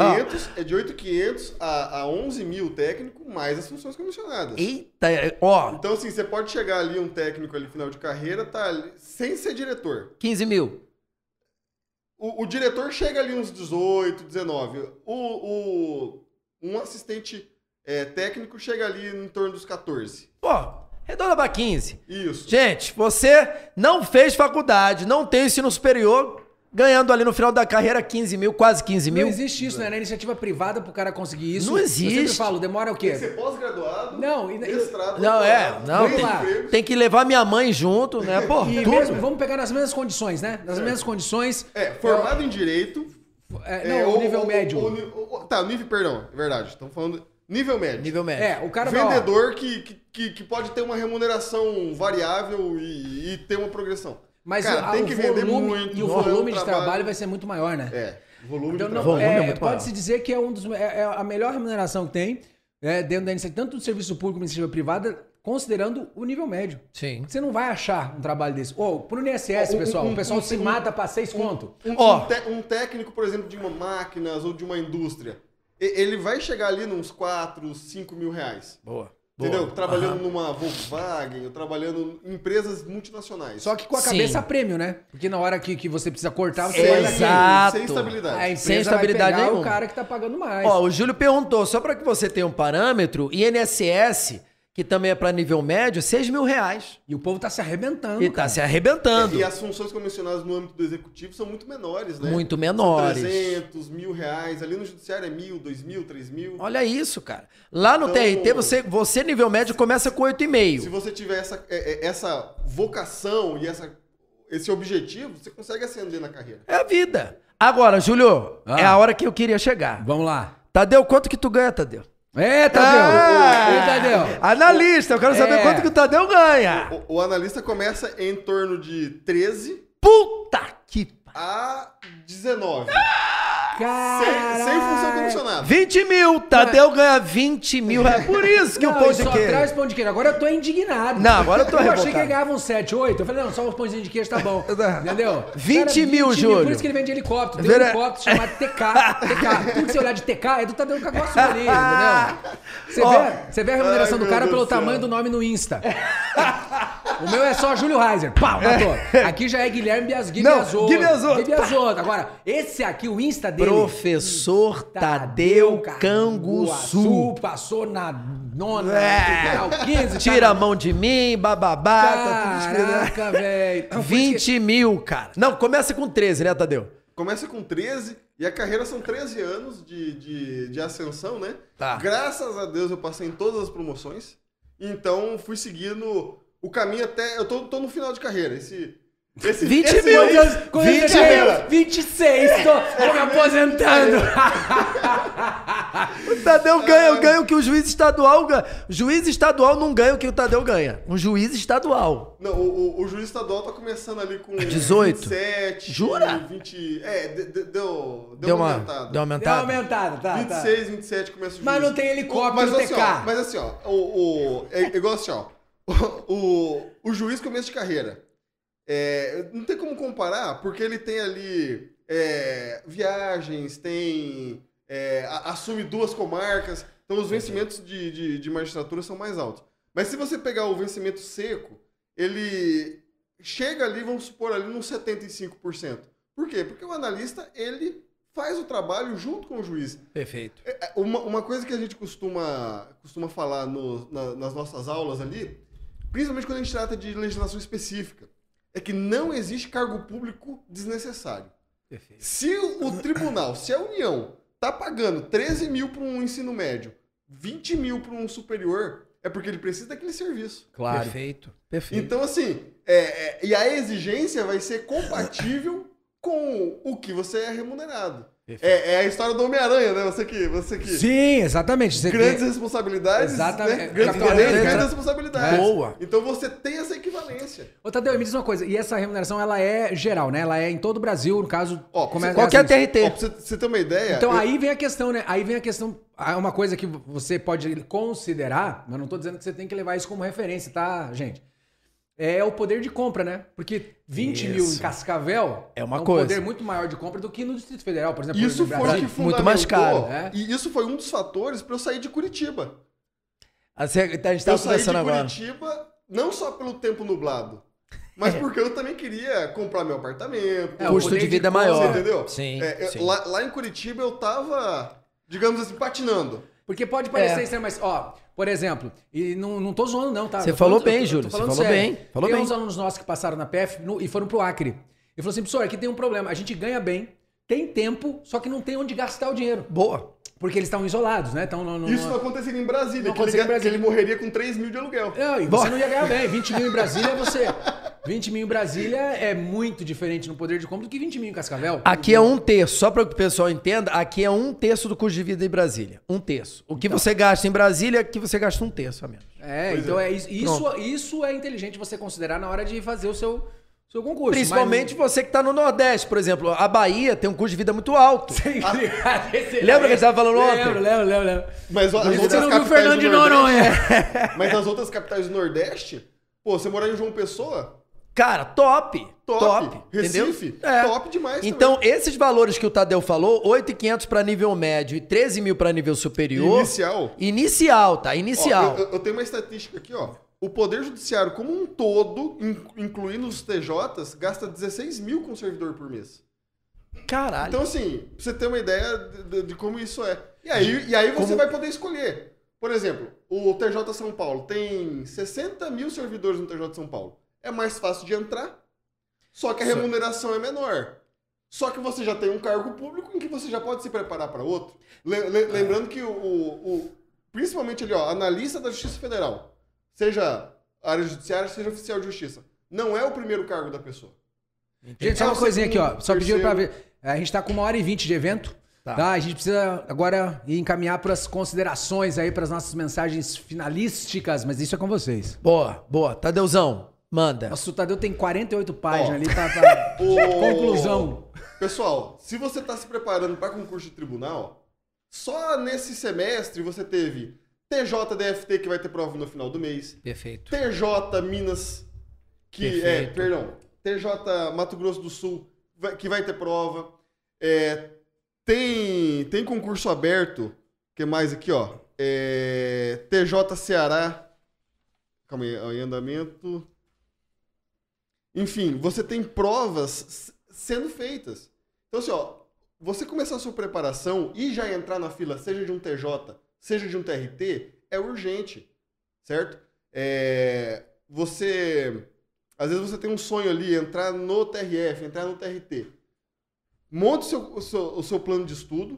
8.500 a 11 mil técnico, mais as funções comissionadas. Eita, ó, Então, assim, você pode chegar ali, um técnico ali, final de carreira, tá ali, sem ser diretor. 15 mil. O diretor chega ali uns 18, 19. Um assistente técnico chega ali em torno dos 14. Pô, redonda pra 15. Isso. Gente, você não fez faculdade, não tem ensino superior, ganhando ali no final da carreira 15 mil, quase 15 mil. Não existe isso, né? Na iniciativa privada pro cara conseguir isso. Não existe. Eu sempre falo, demora o Tem quê? que ser pós-graduado, Não, mestrado, Não, doutorado, não, dois tem- empregos. Tem que levar minha mãe junto, né? Pô, E tudo. mesmo, vamos pegar nas mesmas condições, né? Nas mesmas condições. Formado em Direito. Não, o nível médio. Tá, nível, perdão, é verdade. Estamos falando nível médio. Nível médio. O cara vai, ó, Vendedor que pode ter uma remuneração variável e ter uma progressão. mas Cara, o tem que vender volume, muito. e o volume de trabalho vai ser muito maior, né? O volume Então, de não, trabalho. Volume é muito maior. pode-se dizer que é a melhor remuneração que tem dentro da iniciativa, tanto do serviço público como da iniciativa privada, considerando o nível médio. Sim. Você não vai achar um trabalho desse. Pro INSS, pessoal, o pessoal se mata pra 6 conto. Um técnico, por exemplo, de uma máquinas ou de uma indústria, ele vai chegar ali nos 4, 5 mil reais. Boa. Entendeu? Trabalhando numa Volkswagen, ou trabalhando em empresas multinacionais. Só que com a Sim. cabeça a prêmio, né? Porque na hora que você precisa cortar, você Exato. vai naquele. Sem estabilidade. A empresa Sem estabilidade vai pegar nenhuma. o cara que tá pagando mais. Ó, o Júlio perguntou, só para que você tenha um parâmetro, INSS, que também é para nível médio, R$6 mil. E o povo tá se arrebentando. E tá se arrebentando. E as funções comissionadas no âmbito do executivo são muito menores, né? Muito menores. São 300, R$1.000. Ali no judiciário é 1.000, 2.000, 3.000. Olha isso, cara. Lá no Então- TRT, você nível médio começa com 8,5. Se você tiver essa vocação e esse objetivo, você consegue ascender na carreira. É a vida. Agora, Júlio, é a hora que eu queria chegar. Vamos lá. Tadeu, quanto que tu ganha, Tadeu? Tadeu! Ah! Ei, Tadeu! Analista, eu quero saber quanto que o Tadeu ganha. O analista começa em torno de 13 Puta que a 19. Caraca. Sem função comissionada. 20 mil, Tadeu ganha 20 mil. É por isso que o pão de só queijo. traz pão de queijo. Agora eu tô indignado. Não, agora eu tô Eu achei revoltado. que ele ganhava uns 7, 8. Eu falei, não, só os pãozinhos de queijo tá bom. Entendeu? 20 mil, Júlio. Por isso que ele vende helicóptero. Tem um Vera- helicóptero chamado TK. Tudo que você olhar de TK é do Tadeu Cagossi ali, entendeu? Você vê a remuneração do Ai, cara meu pelo Deus do céu. tamanho do nome no Insta. O meu é só Júlio Reiser. Pau, matou. Aqui já é Guilherme Biasotto. Gui Biasotto. Agora, esse aqui, o Insta dele... Professor Tadeu Canguçu. Passou na nona, É. grau 15. Tira a mão de mim, bababá. Tá tudo escrito. Caraca, velho. 20 mil, cara. Não, começa com 13, né, Tadeu? Começa com 13 e a carreira são 13 anos de ascensão, né? Tá. Graças a Deus eu passei em todas as promoções. Então fui seguindo o caminho até... Eu tô no final de carreira. Esse 20 mil, mês- Quando 20 eu cheguei, mil. 26, tô me aposentando. O Tadeu ganha o que o juiz estadual ganha. O juiz estadual não ganha o que o Tadeu ganha. Um juiz estadual. Não, o juiz estadual tá começando ali com 18. 27, Jura? 20... deu Deu uma uma aumentada. Deu uma aumentada? aumentada, tá. 26, 27 começa o juiz. Mas não tem helicóptero mas, assim, TK. Mas assim, ó, é igual assim, ó. O juiz começo de carreira. Não tem como comparar, porque ele tem ali viagens, assume 2 comarcas, então os vencimentos de magistratura são mais altos. Mas se você pegar o vencimento seco, ele chega ali, vamos supor, ali nos 75%. Por quê? Porque o analista, ele faz o trabalho junto com o juiz. Perfeito. Uma coisa que a gente costuma falar nas nossas aulas ali, principalmente quando a gente trata de legislação específica, é que não existe cargo público desnecessário. Perfeito. Se o tribunal, se a União tá pagando 13 mil para um ensino médio, 20 mil para um superior, é porque ele precisa daquele serviço. Claro. Perfeito. Perfeito. Então, assim, e a exigência vai ser compatível com o que você é remunerado. É a história do Homem-Aranha, né? Você que Sim, exatamente. Você grandes responsabilidades, Exatamente. né? Grandes Capitão poderes, América, grandes né? responsabilidades. Boa. Então você tem essa equivalência. Ô, Tadeu, me diz uma coisa. E essa remuneração, ela é geral, né? Ela é em todo o Brasil, no caso... Ó, Qualquer assim. TRT. Ó, pra você ter uma ideia... Então aí vem a questão, né? Aí vem a questão... Uma coisa que você pode considerar, mas não tô dizendo que você tem que levar isso como referência, tá, gente? É o poder de compra, né? Porque 20 mil em Cascavel É uma um coisa. poder muito maior de compra do que no Distrito Federal, por exemplo. Isso no foi Brasil. o que Muito mais fundamentou, caro, né? E isso foi um dos fatores para eu sair de Curitiba. A gente Eu tava saí de conversando agora. Curitiba não só pelo tempo nublado, mas porque eu também queria comprar meu apartamento. É, O custo poder de de vida é compra, maior. Você entendeu? Sim, sim. Lá em Curitiba eu tava, digamos assim, patinando. Porque pode parecer estranho, mas, ó, por exemplo, e não tô zoando não, tá? Você Tô falou falando- bem, tô Júlio, falando você falou sério. bem, falou Tem bem. uns alunos nossos que passaram na PF e foram pro Acre. Ele falou assim, professor, aqui tem um problema, a gente ganha bem, tem tempo, só que não tem onde gastar o dinheiro. Boa. Porque eles estão isolados, né? Então, Isso não aconteceria em Brasília, Não que ele, aconteceria em Brasília. que ele morreria com 3 mil de aluguel. E você não ia ganhar bem. 20 mil em Brasília, 20 mil em Brasília é muito diferente no poder de compra do que 20 mil em Cascavel. Aqui é 1/3, só para que o pessoal entenda, aqui é 1/3 do custo de vida em Brasília. 1/3. O que você gasta em Brasília, aqui você gasta 1/3 a menos. Então isso é inteligente você considerar na hora de fazer o seu concurso. Principalmente você que tá no Nordeste, por exemplo. A Bahia tem um custo de vida muito alto. Lembra que a gente tava falando ontem? Lembro. Mas as Você outras não viu o capitais Fernando do de Nordeste- Noronha. Mas as outras capitais do Nordeste, pô, você morar em João Pessoa, Cara, top. Recife, Entendeu? É. top demais Então, também. esses valores que o Tadeu falou, 8.500 para nível médio e 13 mil para nível superior. Inicial. Inicial, tá? Inicial. Ó, eu tenho uma estatística aqui, ó. O Poder Judiciário como um todo, incluindo os TJs, gasta 16 mil com servidor por mês. Caralho. Então, assim, pra você ter uma ideia de como isso é. E aí você vai poder escolher. Por exemplo, o TJ São Paulo tem 60 mil servidores no TJ São Paulo. É mais fácil de entrar, só que a remuneração é menor. Só que você já tem um cargo público em que você já pode se preparar para outro. Lembrando que principalmente ali, ó, analista da Justiça Federal, seja área judiciária, seja oficial de justiça, não é o primeiro cargo da pessoa. Gente, só uma coisinha aqui, ó. Só pediram pra terceiro. ver. A gente tá com 1h20 de evento. Tá? A gente precisa agora encaminhar para as considerações aí, para as nossas mensagens finalísticas, mas isso é com vocês. Boa. Tadeuzão, manda. Nossa, o Tadeu tem 48 páginas ali, tá? Conclusão. Pessoal, se você está se preparando para concurso de tribunal, só nesse semestre você teve TJ-DFT, que vai ter prova no final do mês. Perfeito. TJ Minas, TJ Mato Grosso do Sul, que vai ter prova. Tem concurso aberto, que mais aqui, ó. TJ Ceará. Calma aí, em andamento. Enfim, você tem provas sendo feitas. Então, assim, ó, você começar a sua preparação e já entrar na fila, seja de um TJ, seja de um TRT, é urgente, certo? Às vezes você tem um sonho ali, entrar no TRF, entrar no TRT. Monte o seu plano de estudo,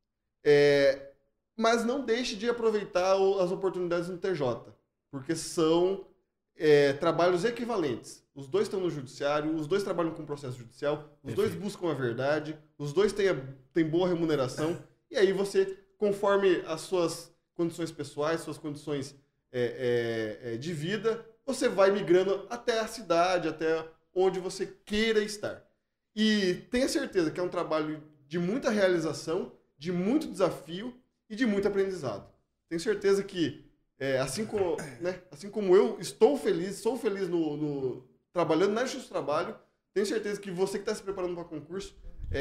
mas não deixe de aproveitar as oportunidades no TJ, porque são trabalhos equivalentes. Os dois estão no judiciário, os dois trabalham com processo judicial, os dois buscam a verdade, os dois têm boa remuneração, e aí você, conforme as suas condições pessoais, suas condições de vida, você vai migrando até a cidade, até onde você queira estar. E tenha certeza que é um trabalho de muita realização, de muito desafio e de muito aprendizado. Tenho certeza que, assim como eu sou feliz trabalhando na Justiça do Trabalho, tenho certeza que você que está se preparando para concurso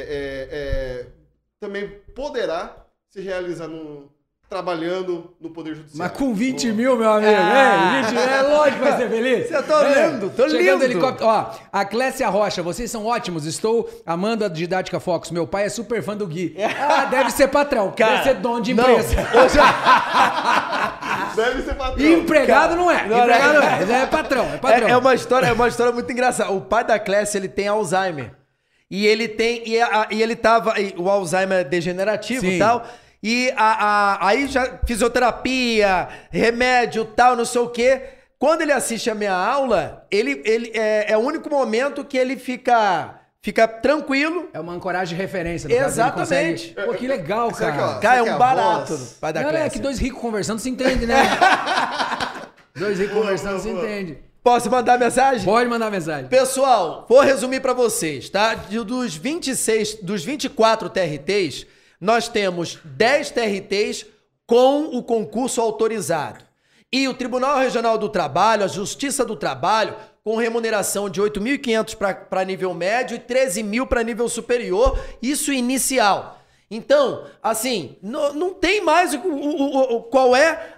também poderá se realizar trabalhando no Poder Judiciário. Mas com 20 mil, meu amigo, é lógico que vai ser feliz. Você tá lindo, tô Chegando lindo. Helicóptero. Ó, a Clécia Rocha, vocês são ótimos. Estou amando a Didática Fox. Meu pai é super fã do Gui. Deve ser patrão, deve ser dono de empresa. Deve ser patrão. Empregado não é. Empregado não é. É patrão. É uma história muito engraçada. O pai da Clécia, ele tem Alzheimer. E ele tem. E ele tava. O Alzheimer degenerativo e tal. E aí já fisioterapia, remédio, tal, não sei o quê. Quando ele assiste a minha aula, ele é o único momento que ele fica tranquilo. É uma ancoragem de referência. No Exatamente. Caso, pô, que legal, cara. Cara, é um barato. Pai da Clécia. É que dois ricos conversando se entende, né? Dois ricos conversando se entende. Posso mandar mensagem? Pode mandar mensagem. Pessoal, vou resumir pra vocês, tá? Dos 24 TRTs, nós temos 10 TRTs com o concurso autorizado. E o Tribunal Regional do Trabalho, a Justiça do Trabalho, com remuneração de 8.500 para nível médio e 13.000 para nível superior, isso inicial. Então, assim, não tem mais qual é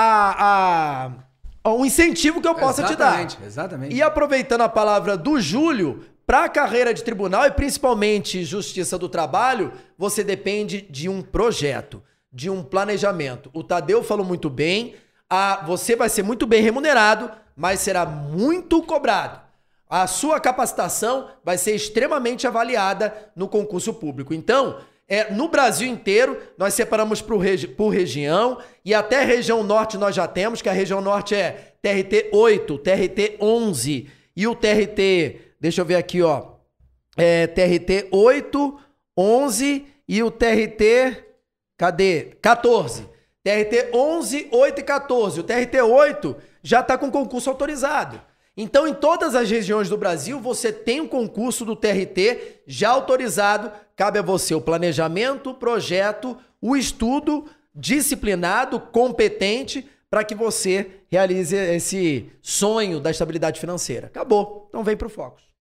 o incentivo que eu possa te dar. Exatamente. E aproveitando a palavra do Júlio, para a carreira de tribunal e principalmente Justiça do Trabalho, você depende de um projeto, de um planejamento. O Tadeu falou muito bem, você vai ser muito bem remunerado, mas será muito cobrado. A sua capacitação vai ser extremamente avaliada no concurso público. Então, no Brasil inteiro, nós separamos por região e até região norte nós já temos, que a região norte é TRT 8, TRT 11 e o TRT... Deixa eu ver aqui, ó. TRT 8, 11 e o TRT... Cadê? 14. TRT 11, 8 e 14. O TRT 8 já está com concurso autorizado. Então, em todas as regiões do Brasil, você tem um concurso do TRT já autorizado. Cabe a você o planejamento, o projeto, o estudo disciplinado, competente, para que você realize esse sonho da estabilidade financeira. Acabou. Então, vem para o Focus.